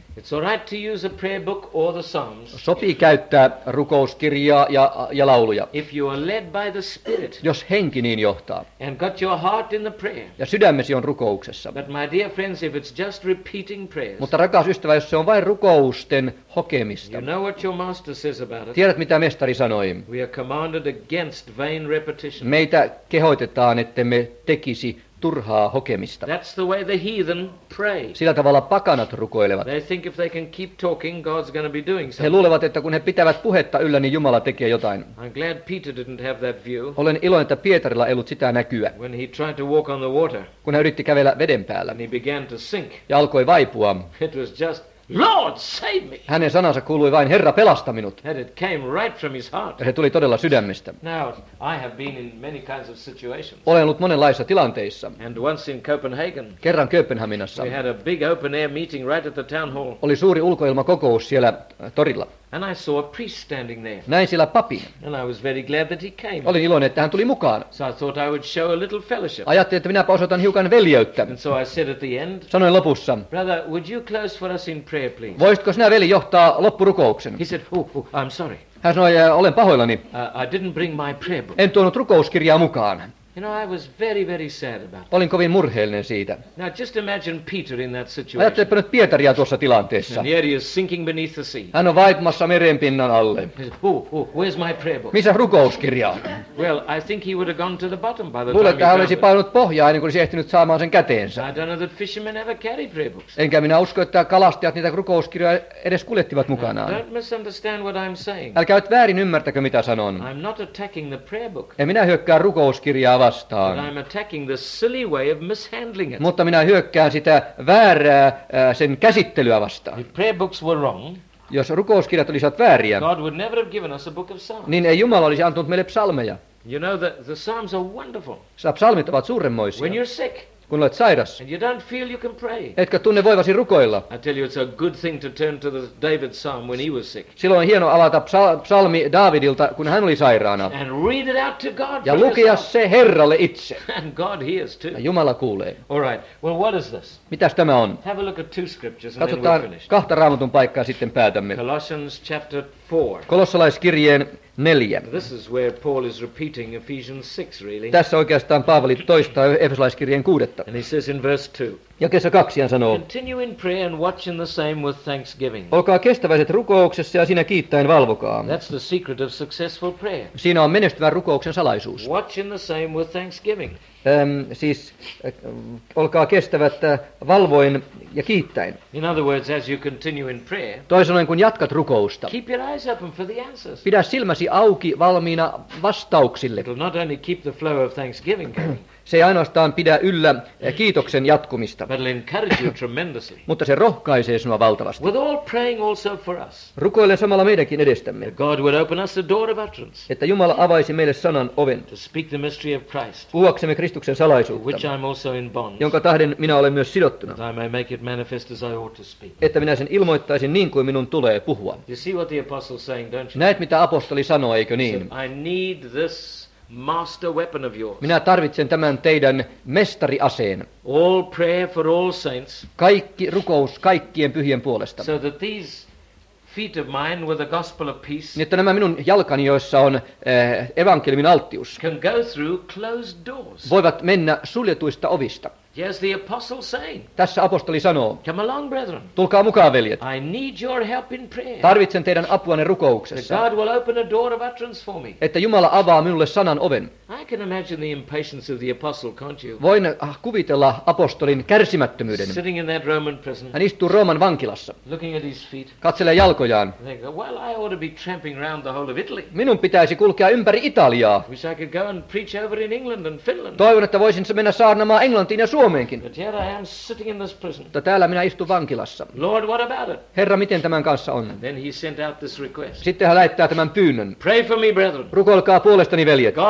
It's all right to use a prayer book or the Psalms Sopii käyttää rukouskirjaa ja, ja lauluja, if you are led by the Spirit jos henki niin johtaa. and got your heart in the prayer. Ja sydämesi on rukouksessa. But my dear friends, if it's just repeating prayers, Mutta rakas ystävä, jos se on vain rukousten hokemista. you know what your master says about it. Tiedät, mitä mestari sanoi? We are commanded against vain repetition. Meitä kehoitetaan, ettemme tekisi turhaa hokemista. That's the way the heathen pray. Sillä tavalla pakanat rukoilevat. They think if they can keep talking, God's going to be doing He something. luulevat, että kun he pitävät puhetta yllä, niin Jumala tekee jotain. I'm glad Peter didn't have that view Olen iloinen, että Pietarilla ei ollut sitä näkyä, when he tried to walk on the water kun hän yritti kävellä veden päällä and he began to sink. ja alkoi vaipua. It was just, Lord, save me! Hänen sanansa kuului vain, Herra, pelasta minut. And it came right from his heart. Ja se tuli todella sydämestä. Now, I have been in many kinds of situations. Olen ollut monenlaisissa tilanteissa. And once in Copenhagen, Kerran Kööpenhaminassa we had a big open air meeting right at the town hall. oli suuri ulkoilmakokous siellä äh, torilla. And I saw a priest standing there. Näin siellä papin. And I was very glad that he came. Olin iloinen, että hän tuli mukaan. So I thought I would show a little fellowship. Ajattelin, että minäpä osoitan hiukan veljeyttä. And so I said at the end, Sanoin lopussa, Brother, would you close for us in prayer, please? voisitko sinä veli johtaa loppurukouksen? He said, oh, oh I'm sorry. Hän sanoi, "Äh, olen pahoillani. Uh, I didn't bring my prayer book. En tuonut rukouskirjaa mukaan. You know, I was very, very sad about it. Olin kovin murheellinen siitä. Now, just imagine Peter in that situation. Ajattelepa nyt Pietaria tuossa tilanteessa. And here he is sinking beneath the sea. Hän on vaipumassa merenpinnan alle. He said, oh, oh, where's my prayer book? Missä rukouskirja on? Well, I think he would have gone to the bottom by the Luulen, time että he hän found olisi it. painunut pohjaa ennen kuin olisi ehtinyt saamaan sen käteensä. I don't know that fishermen ever carry prayer books. Enkä minä usko, että kalastajat niitä rukouskirjoja edes kuljettivat mukanaan. Don't misunderstand what I'm saying. Älkää nyt väärin ymmärtäkö, mitä sanon. I'm not attacking the prayer book, En minä hyökkää rukouskirjaa but vastaan, I'm attacking the silly way of mishandling it. mutta minä hyökkään sitä väärää ää, sen käsittelyä vastaan. If prayer books were wrong, Jos rukouskirjat olisivat vääriä, God would never have given us a book of Psalms. niin ei Jumala olisi antanut meille psalmeja. You know, the, the Psalms are wonderful. Psalmit ovat suuremmoisia. When you're sick Kun olet sairas, and you don't feel you can pray, etkä tunne voivasi rukoilla, I tell you, it's a good thing to turn to the David Psalm when he was sick silloin on hieno avata psa- psalmi Daavidilta, kun hän oli sairaana, and read it out to God ja from lukea yourself. se Herralle itse. And God hears too. Ja Jumala kuulee. All right. Well, what is this? Mitäs tämä on? Have a look at two scriptures and then we're Katsotaan finished. kahta raamatun paikkaa sitten päätämme. Colossians chapter four. Kolossalaiskirjeen neljä. This is where Paul is repeating Ephesians six, really. Tässä oikeastaan Paavali toistaa Efesolaiskirjeen kuudetta. And he says in verse two, Jakeessa kaksi hän sanoo, continue in prayer and watch in the same with thanksgiving. olkaa kestäväiset rukouksessa ja siinä kiittäen valvokaa. That's the secret of successful prayer. Siinä on menestyvän rukouksen salaisuus. Watch in the same with thanksgiving. Öm, siis äh, olkaa kestävät äh, valvoin ja kiittäen. In other words, as you continue in prayer, Toisin sanoen, kun jatkat rukousta, keep your eyes open for the answers. pidä silmäsi auki valmiina vastauksille. It'll not only keep the flow of thanksgiving going, Se ei ainoastaan pidä yllä äh, kiitoksen jatkumista, but it'll encourage you tremendously. mutta se rohkaisee sinua valtavasti. With all praying also for us, Rukoile samalla meidänkin edestämme, that God would open us a door of utterance että Jumala avaisi meille sanan oven, to speak the mystery of Christ, puhuaksemme Kristuksen salaisuutta, which I'm also in bonds, jonka tähden minä olen myös sidottuna, that I may make it manifest as I ought to speak. että minä sen ilmoittaisin niin kuin minun tulee puhua. You see what the apostle's saying, don't you? Näet, mitä apostoli sanoo, eikö He niin? said, I need this master weapon of yours. Minä tarvitsen tämän teidän mestariaseen. All prayer for all saints, Kaikki rukous kaikkien pyhien puolesta. so that these feet of mine with the gospel of peace Niin, että nämä minun jalkani, joissa on äh, evankeliumin alttius, can go through closed doors. voivat mennä suljetuista ovista. Here's the apostle saying, Tässä apostoli sanoo, come along, brethren. tulkaa mukaan, veljet. I need your help in prayer. Tarvitsen teidän apuanne That rukouksessa, God will open a door of utterance for me. että Jumala avaa minulle sanan oven. I can imagine the impatience of the apostle, can't you? Voin äh, kuvitella apostolin kärsimättömyyden. Sitting in that Roman prison, Hän istuu Rooman vankilassa, looking at his feet, katselee jalkojaan. think, well, I ought to be tramping around the whole of Italy. Minun pitäisi kulkea ympäri Italiaa. Wish I could go and preach over in England and Finland. Toivon, että voisin mennä saarnamaan Englantiin ja Suomeenkin. But here I am sitting in this prison. Mutta täällä minä istun vankilassa. Lord, what about it? Herra, miten tämän kanssa on? Then he sent out this request. Sitten hän lähettää tämän pyynnön. Pray for me, brethren. Rukoilkaa puolestani, veljet, God may open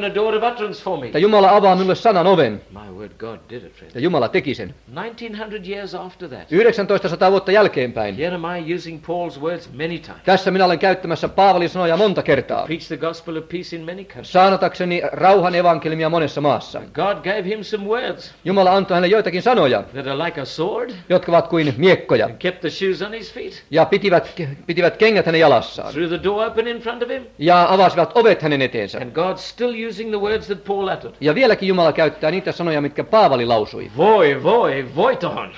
a door of utterance for me. että Jumala avaa minulle sanan oven. My word, God did it, friend. Ja Jumala teki sen. nineteen hundred years after that. yhdeksäntoistasataa vuotta jälkeenpäin. Here am I using Paul's words many times. Tässä minä olen käyttämässä Paavalin sanoja monta kertaa. Preach the gospel of peace in many countries. Saanotakseni rauhan evankeliumia monessa maassa. God gave him some words Jumala antoi hänelle joitakin sanoja, that are like a sword jotka ovat kuin miekkoja. and kept the shoes on his feet. Ja pitivät, pitivät kengät hänen jalassaan. Threw the door open in front of him. Ja avasivat ovet hänen eteensä. And God's still using the words that Paul uttered. Ja vieläkin Jumala käyttää niitä sanoja, mitkä Paavali lausui. Voi, voi, voiton.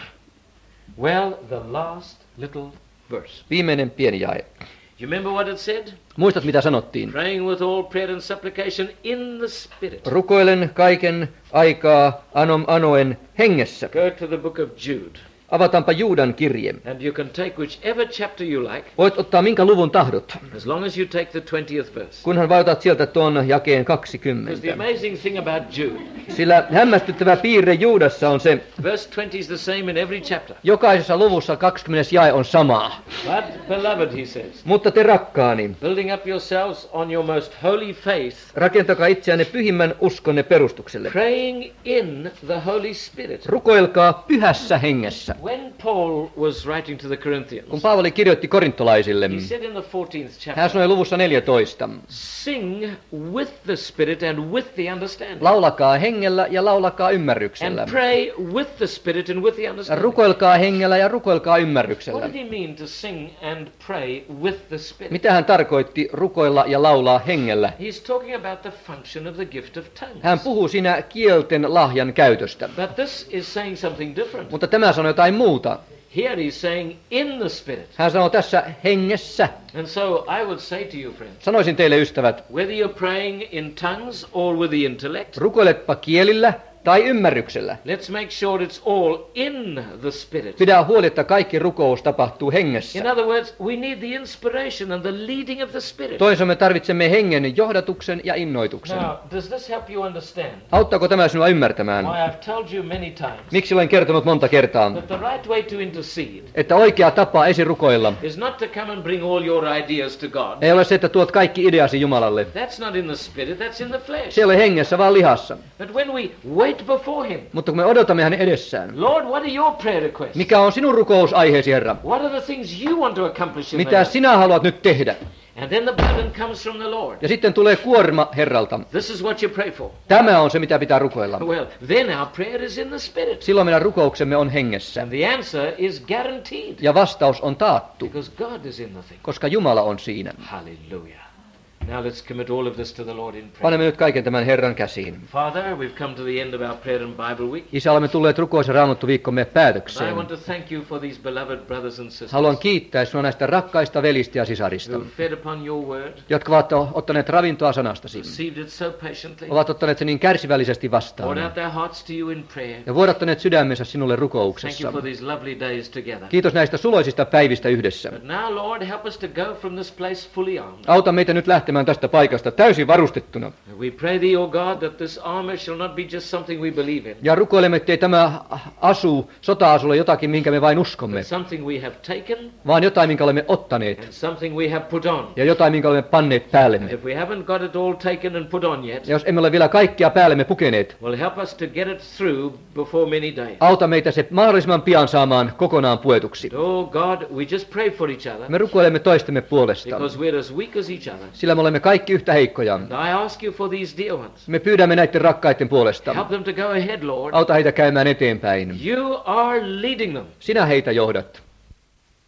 Well, the last little verse. Viimeinen pieni jae. You remember what it said? Muistat, mitä sanottiin? Praying with all prayer and supplication in the Spirit. Rukoilen kaiken aikaa anom anoen hengessä. Go to the book of Jude. Avataanpa Juudan kirje. And you can take whichever chapter you like, Voit ottaa minkä luvun tahdot, as long as you take the twentieth verse. kunhan vaikutat sieltä tuon jakeen Because the kaksikymmentä. amazing thing about Jude, Sillä hämmästyttävä piirre Juudassa on se, verse twenty is the same in every chapter. jokaisessa luvussa kaksikymmentä jae on samaa. But, beloved, he says, Mutta te rakkaani, building up yourselves on your most holy faith, rakentakaa itseänne pyhimmän uskonne perustukselle. praying in the Holy Spirit. Rukoilkaa pyhässä hengessä. When Paul was writing to the Corinthians, Kun Paavali kirjoitti korintolaisille, he said in the fourteenth hän chapter, sanoi luvussa neljätoista, sing with the Spirit and with the understanding. laulakaa hengellä ja laulakaa ymmärryksellä. And pray with the Spirit and with the understanding. Rukoilkaa hengellä ja rukoilkaa What ymmärryksellä. did he mean to sing and pray with the Spirit? Mitä hän tarkoitti rukoilla ja laulaa hengellä? He's talking about the function of the gift of tongues. Hän puhuu siinä kielten lahjan käytöstä. But this is saying something different. Mutta tämä sanoo jotain muuta. Here he's saying in the Spirit. Hän sanoo tässä hengessä. And so I would say to you, friends, Sanoisin teille ystävät, whether you're praying in tongues or with the intellect, rukoiletpa kielillä tai ymmärryksellä. let's make sure it's all in the Spirit. Pidä huoli, että kaikki rukous tapahtuu In hengessä. other words, we need the inspiration and the leading of the Spirit. Toisaalta me tarvitsemme hengen johdatuksen ja innoituksen. Now, does this help you understand Auttaako tämä sinua ymmärtämään? why I've told you many times Miksi olen kertonut monta kertaa, that the right way to intercede että oikea tapa esirukoilla is not to come and bring all your ideas to God. ei ole se, että tuot kaikki ideasi Jumalalle. That's not in the Spirit, that's in the flesh. Se ei ole hengessä, vaan lihassa. But when we wait before Him, Mutta kun me odotamme hänen edessään, Lord, what are your prayer requests? mikä on sinun rukousaiheesi, Herra? What are the things you want to accomplish in my Mitä life? sinä haluat nyt tehdä? And then the burden comes from the Lord. Ja sitten tulee kuorma Herralta. This is what you pray for. Tämä on se, mitä pitää rukoilla. Well, then our prayer is in the Spirit. Silloin meidän rukouksemme on hengessä. And the answer is guaranteed. Ja vastaus on taattu, Because God is in the thing. koska Jumala on siinä. Hallelujah. Now let's commit all of this to the Lord in prayer. Panemme nyt kaiken tämän Herran käsiin. Father, we've come to the end of our prayer and Bible week. Isä, olemme tulleet rukous- ja raamattuviikkomme And I päätökseen. want to thank you for these beloved brothers and sisters Haluan kiittää sinua näistä rakkaista velistä ja sisarista, who have fed upon your word, jotka ovat ottaneet ravintoa sanastasi. received it so patiently, Ovat ottaneet sen niin kärsivällisesti poured vastaan out their hearts to you in prayer. ja vuodattaneet sydämensä sinulle Thank you rukouksessa. for these lovely days together. Kiitos näistä suloisista päivistä yhdessä. But now, Lord, help us to go from this place fully armed. Auta meitä nyt lähtemään tästä paikasta täysin varustettuna. We pray thee, O God, that this armor shall not be just something we believe in, Ja rukoilemme, ettei tämä asu, sota-asu ole jotakin, minkä me vain uskomme, but something we have taken vaan jotain, minkä olemme ottaneet and something we have put on. ja jotain, minkä olemme panneet päällemme. If we haven't got it all taken and put on yet, Ja jos emme ole vielä kaikkia päällemme pukeneet, well, help us to get it through before many days. auta meitä se mahdollisimman pian saamaan kokonaan puetuksi. Oh God, we just pray for each other Me rukoilemme toistemme puolesta, because we're as weak as each other. sillä me olemme kaikki yhtä heikkoja. And I ask you for these dear ones. Me pyydämme näiden rakkaiden puolesta. Help them to go ahead, Lord. Auta heitä käymään eteenpäin. You are leading them. Sinä heitä johdat.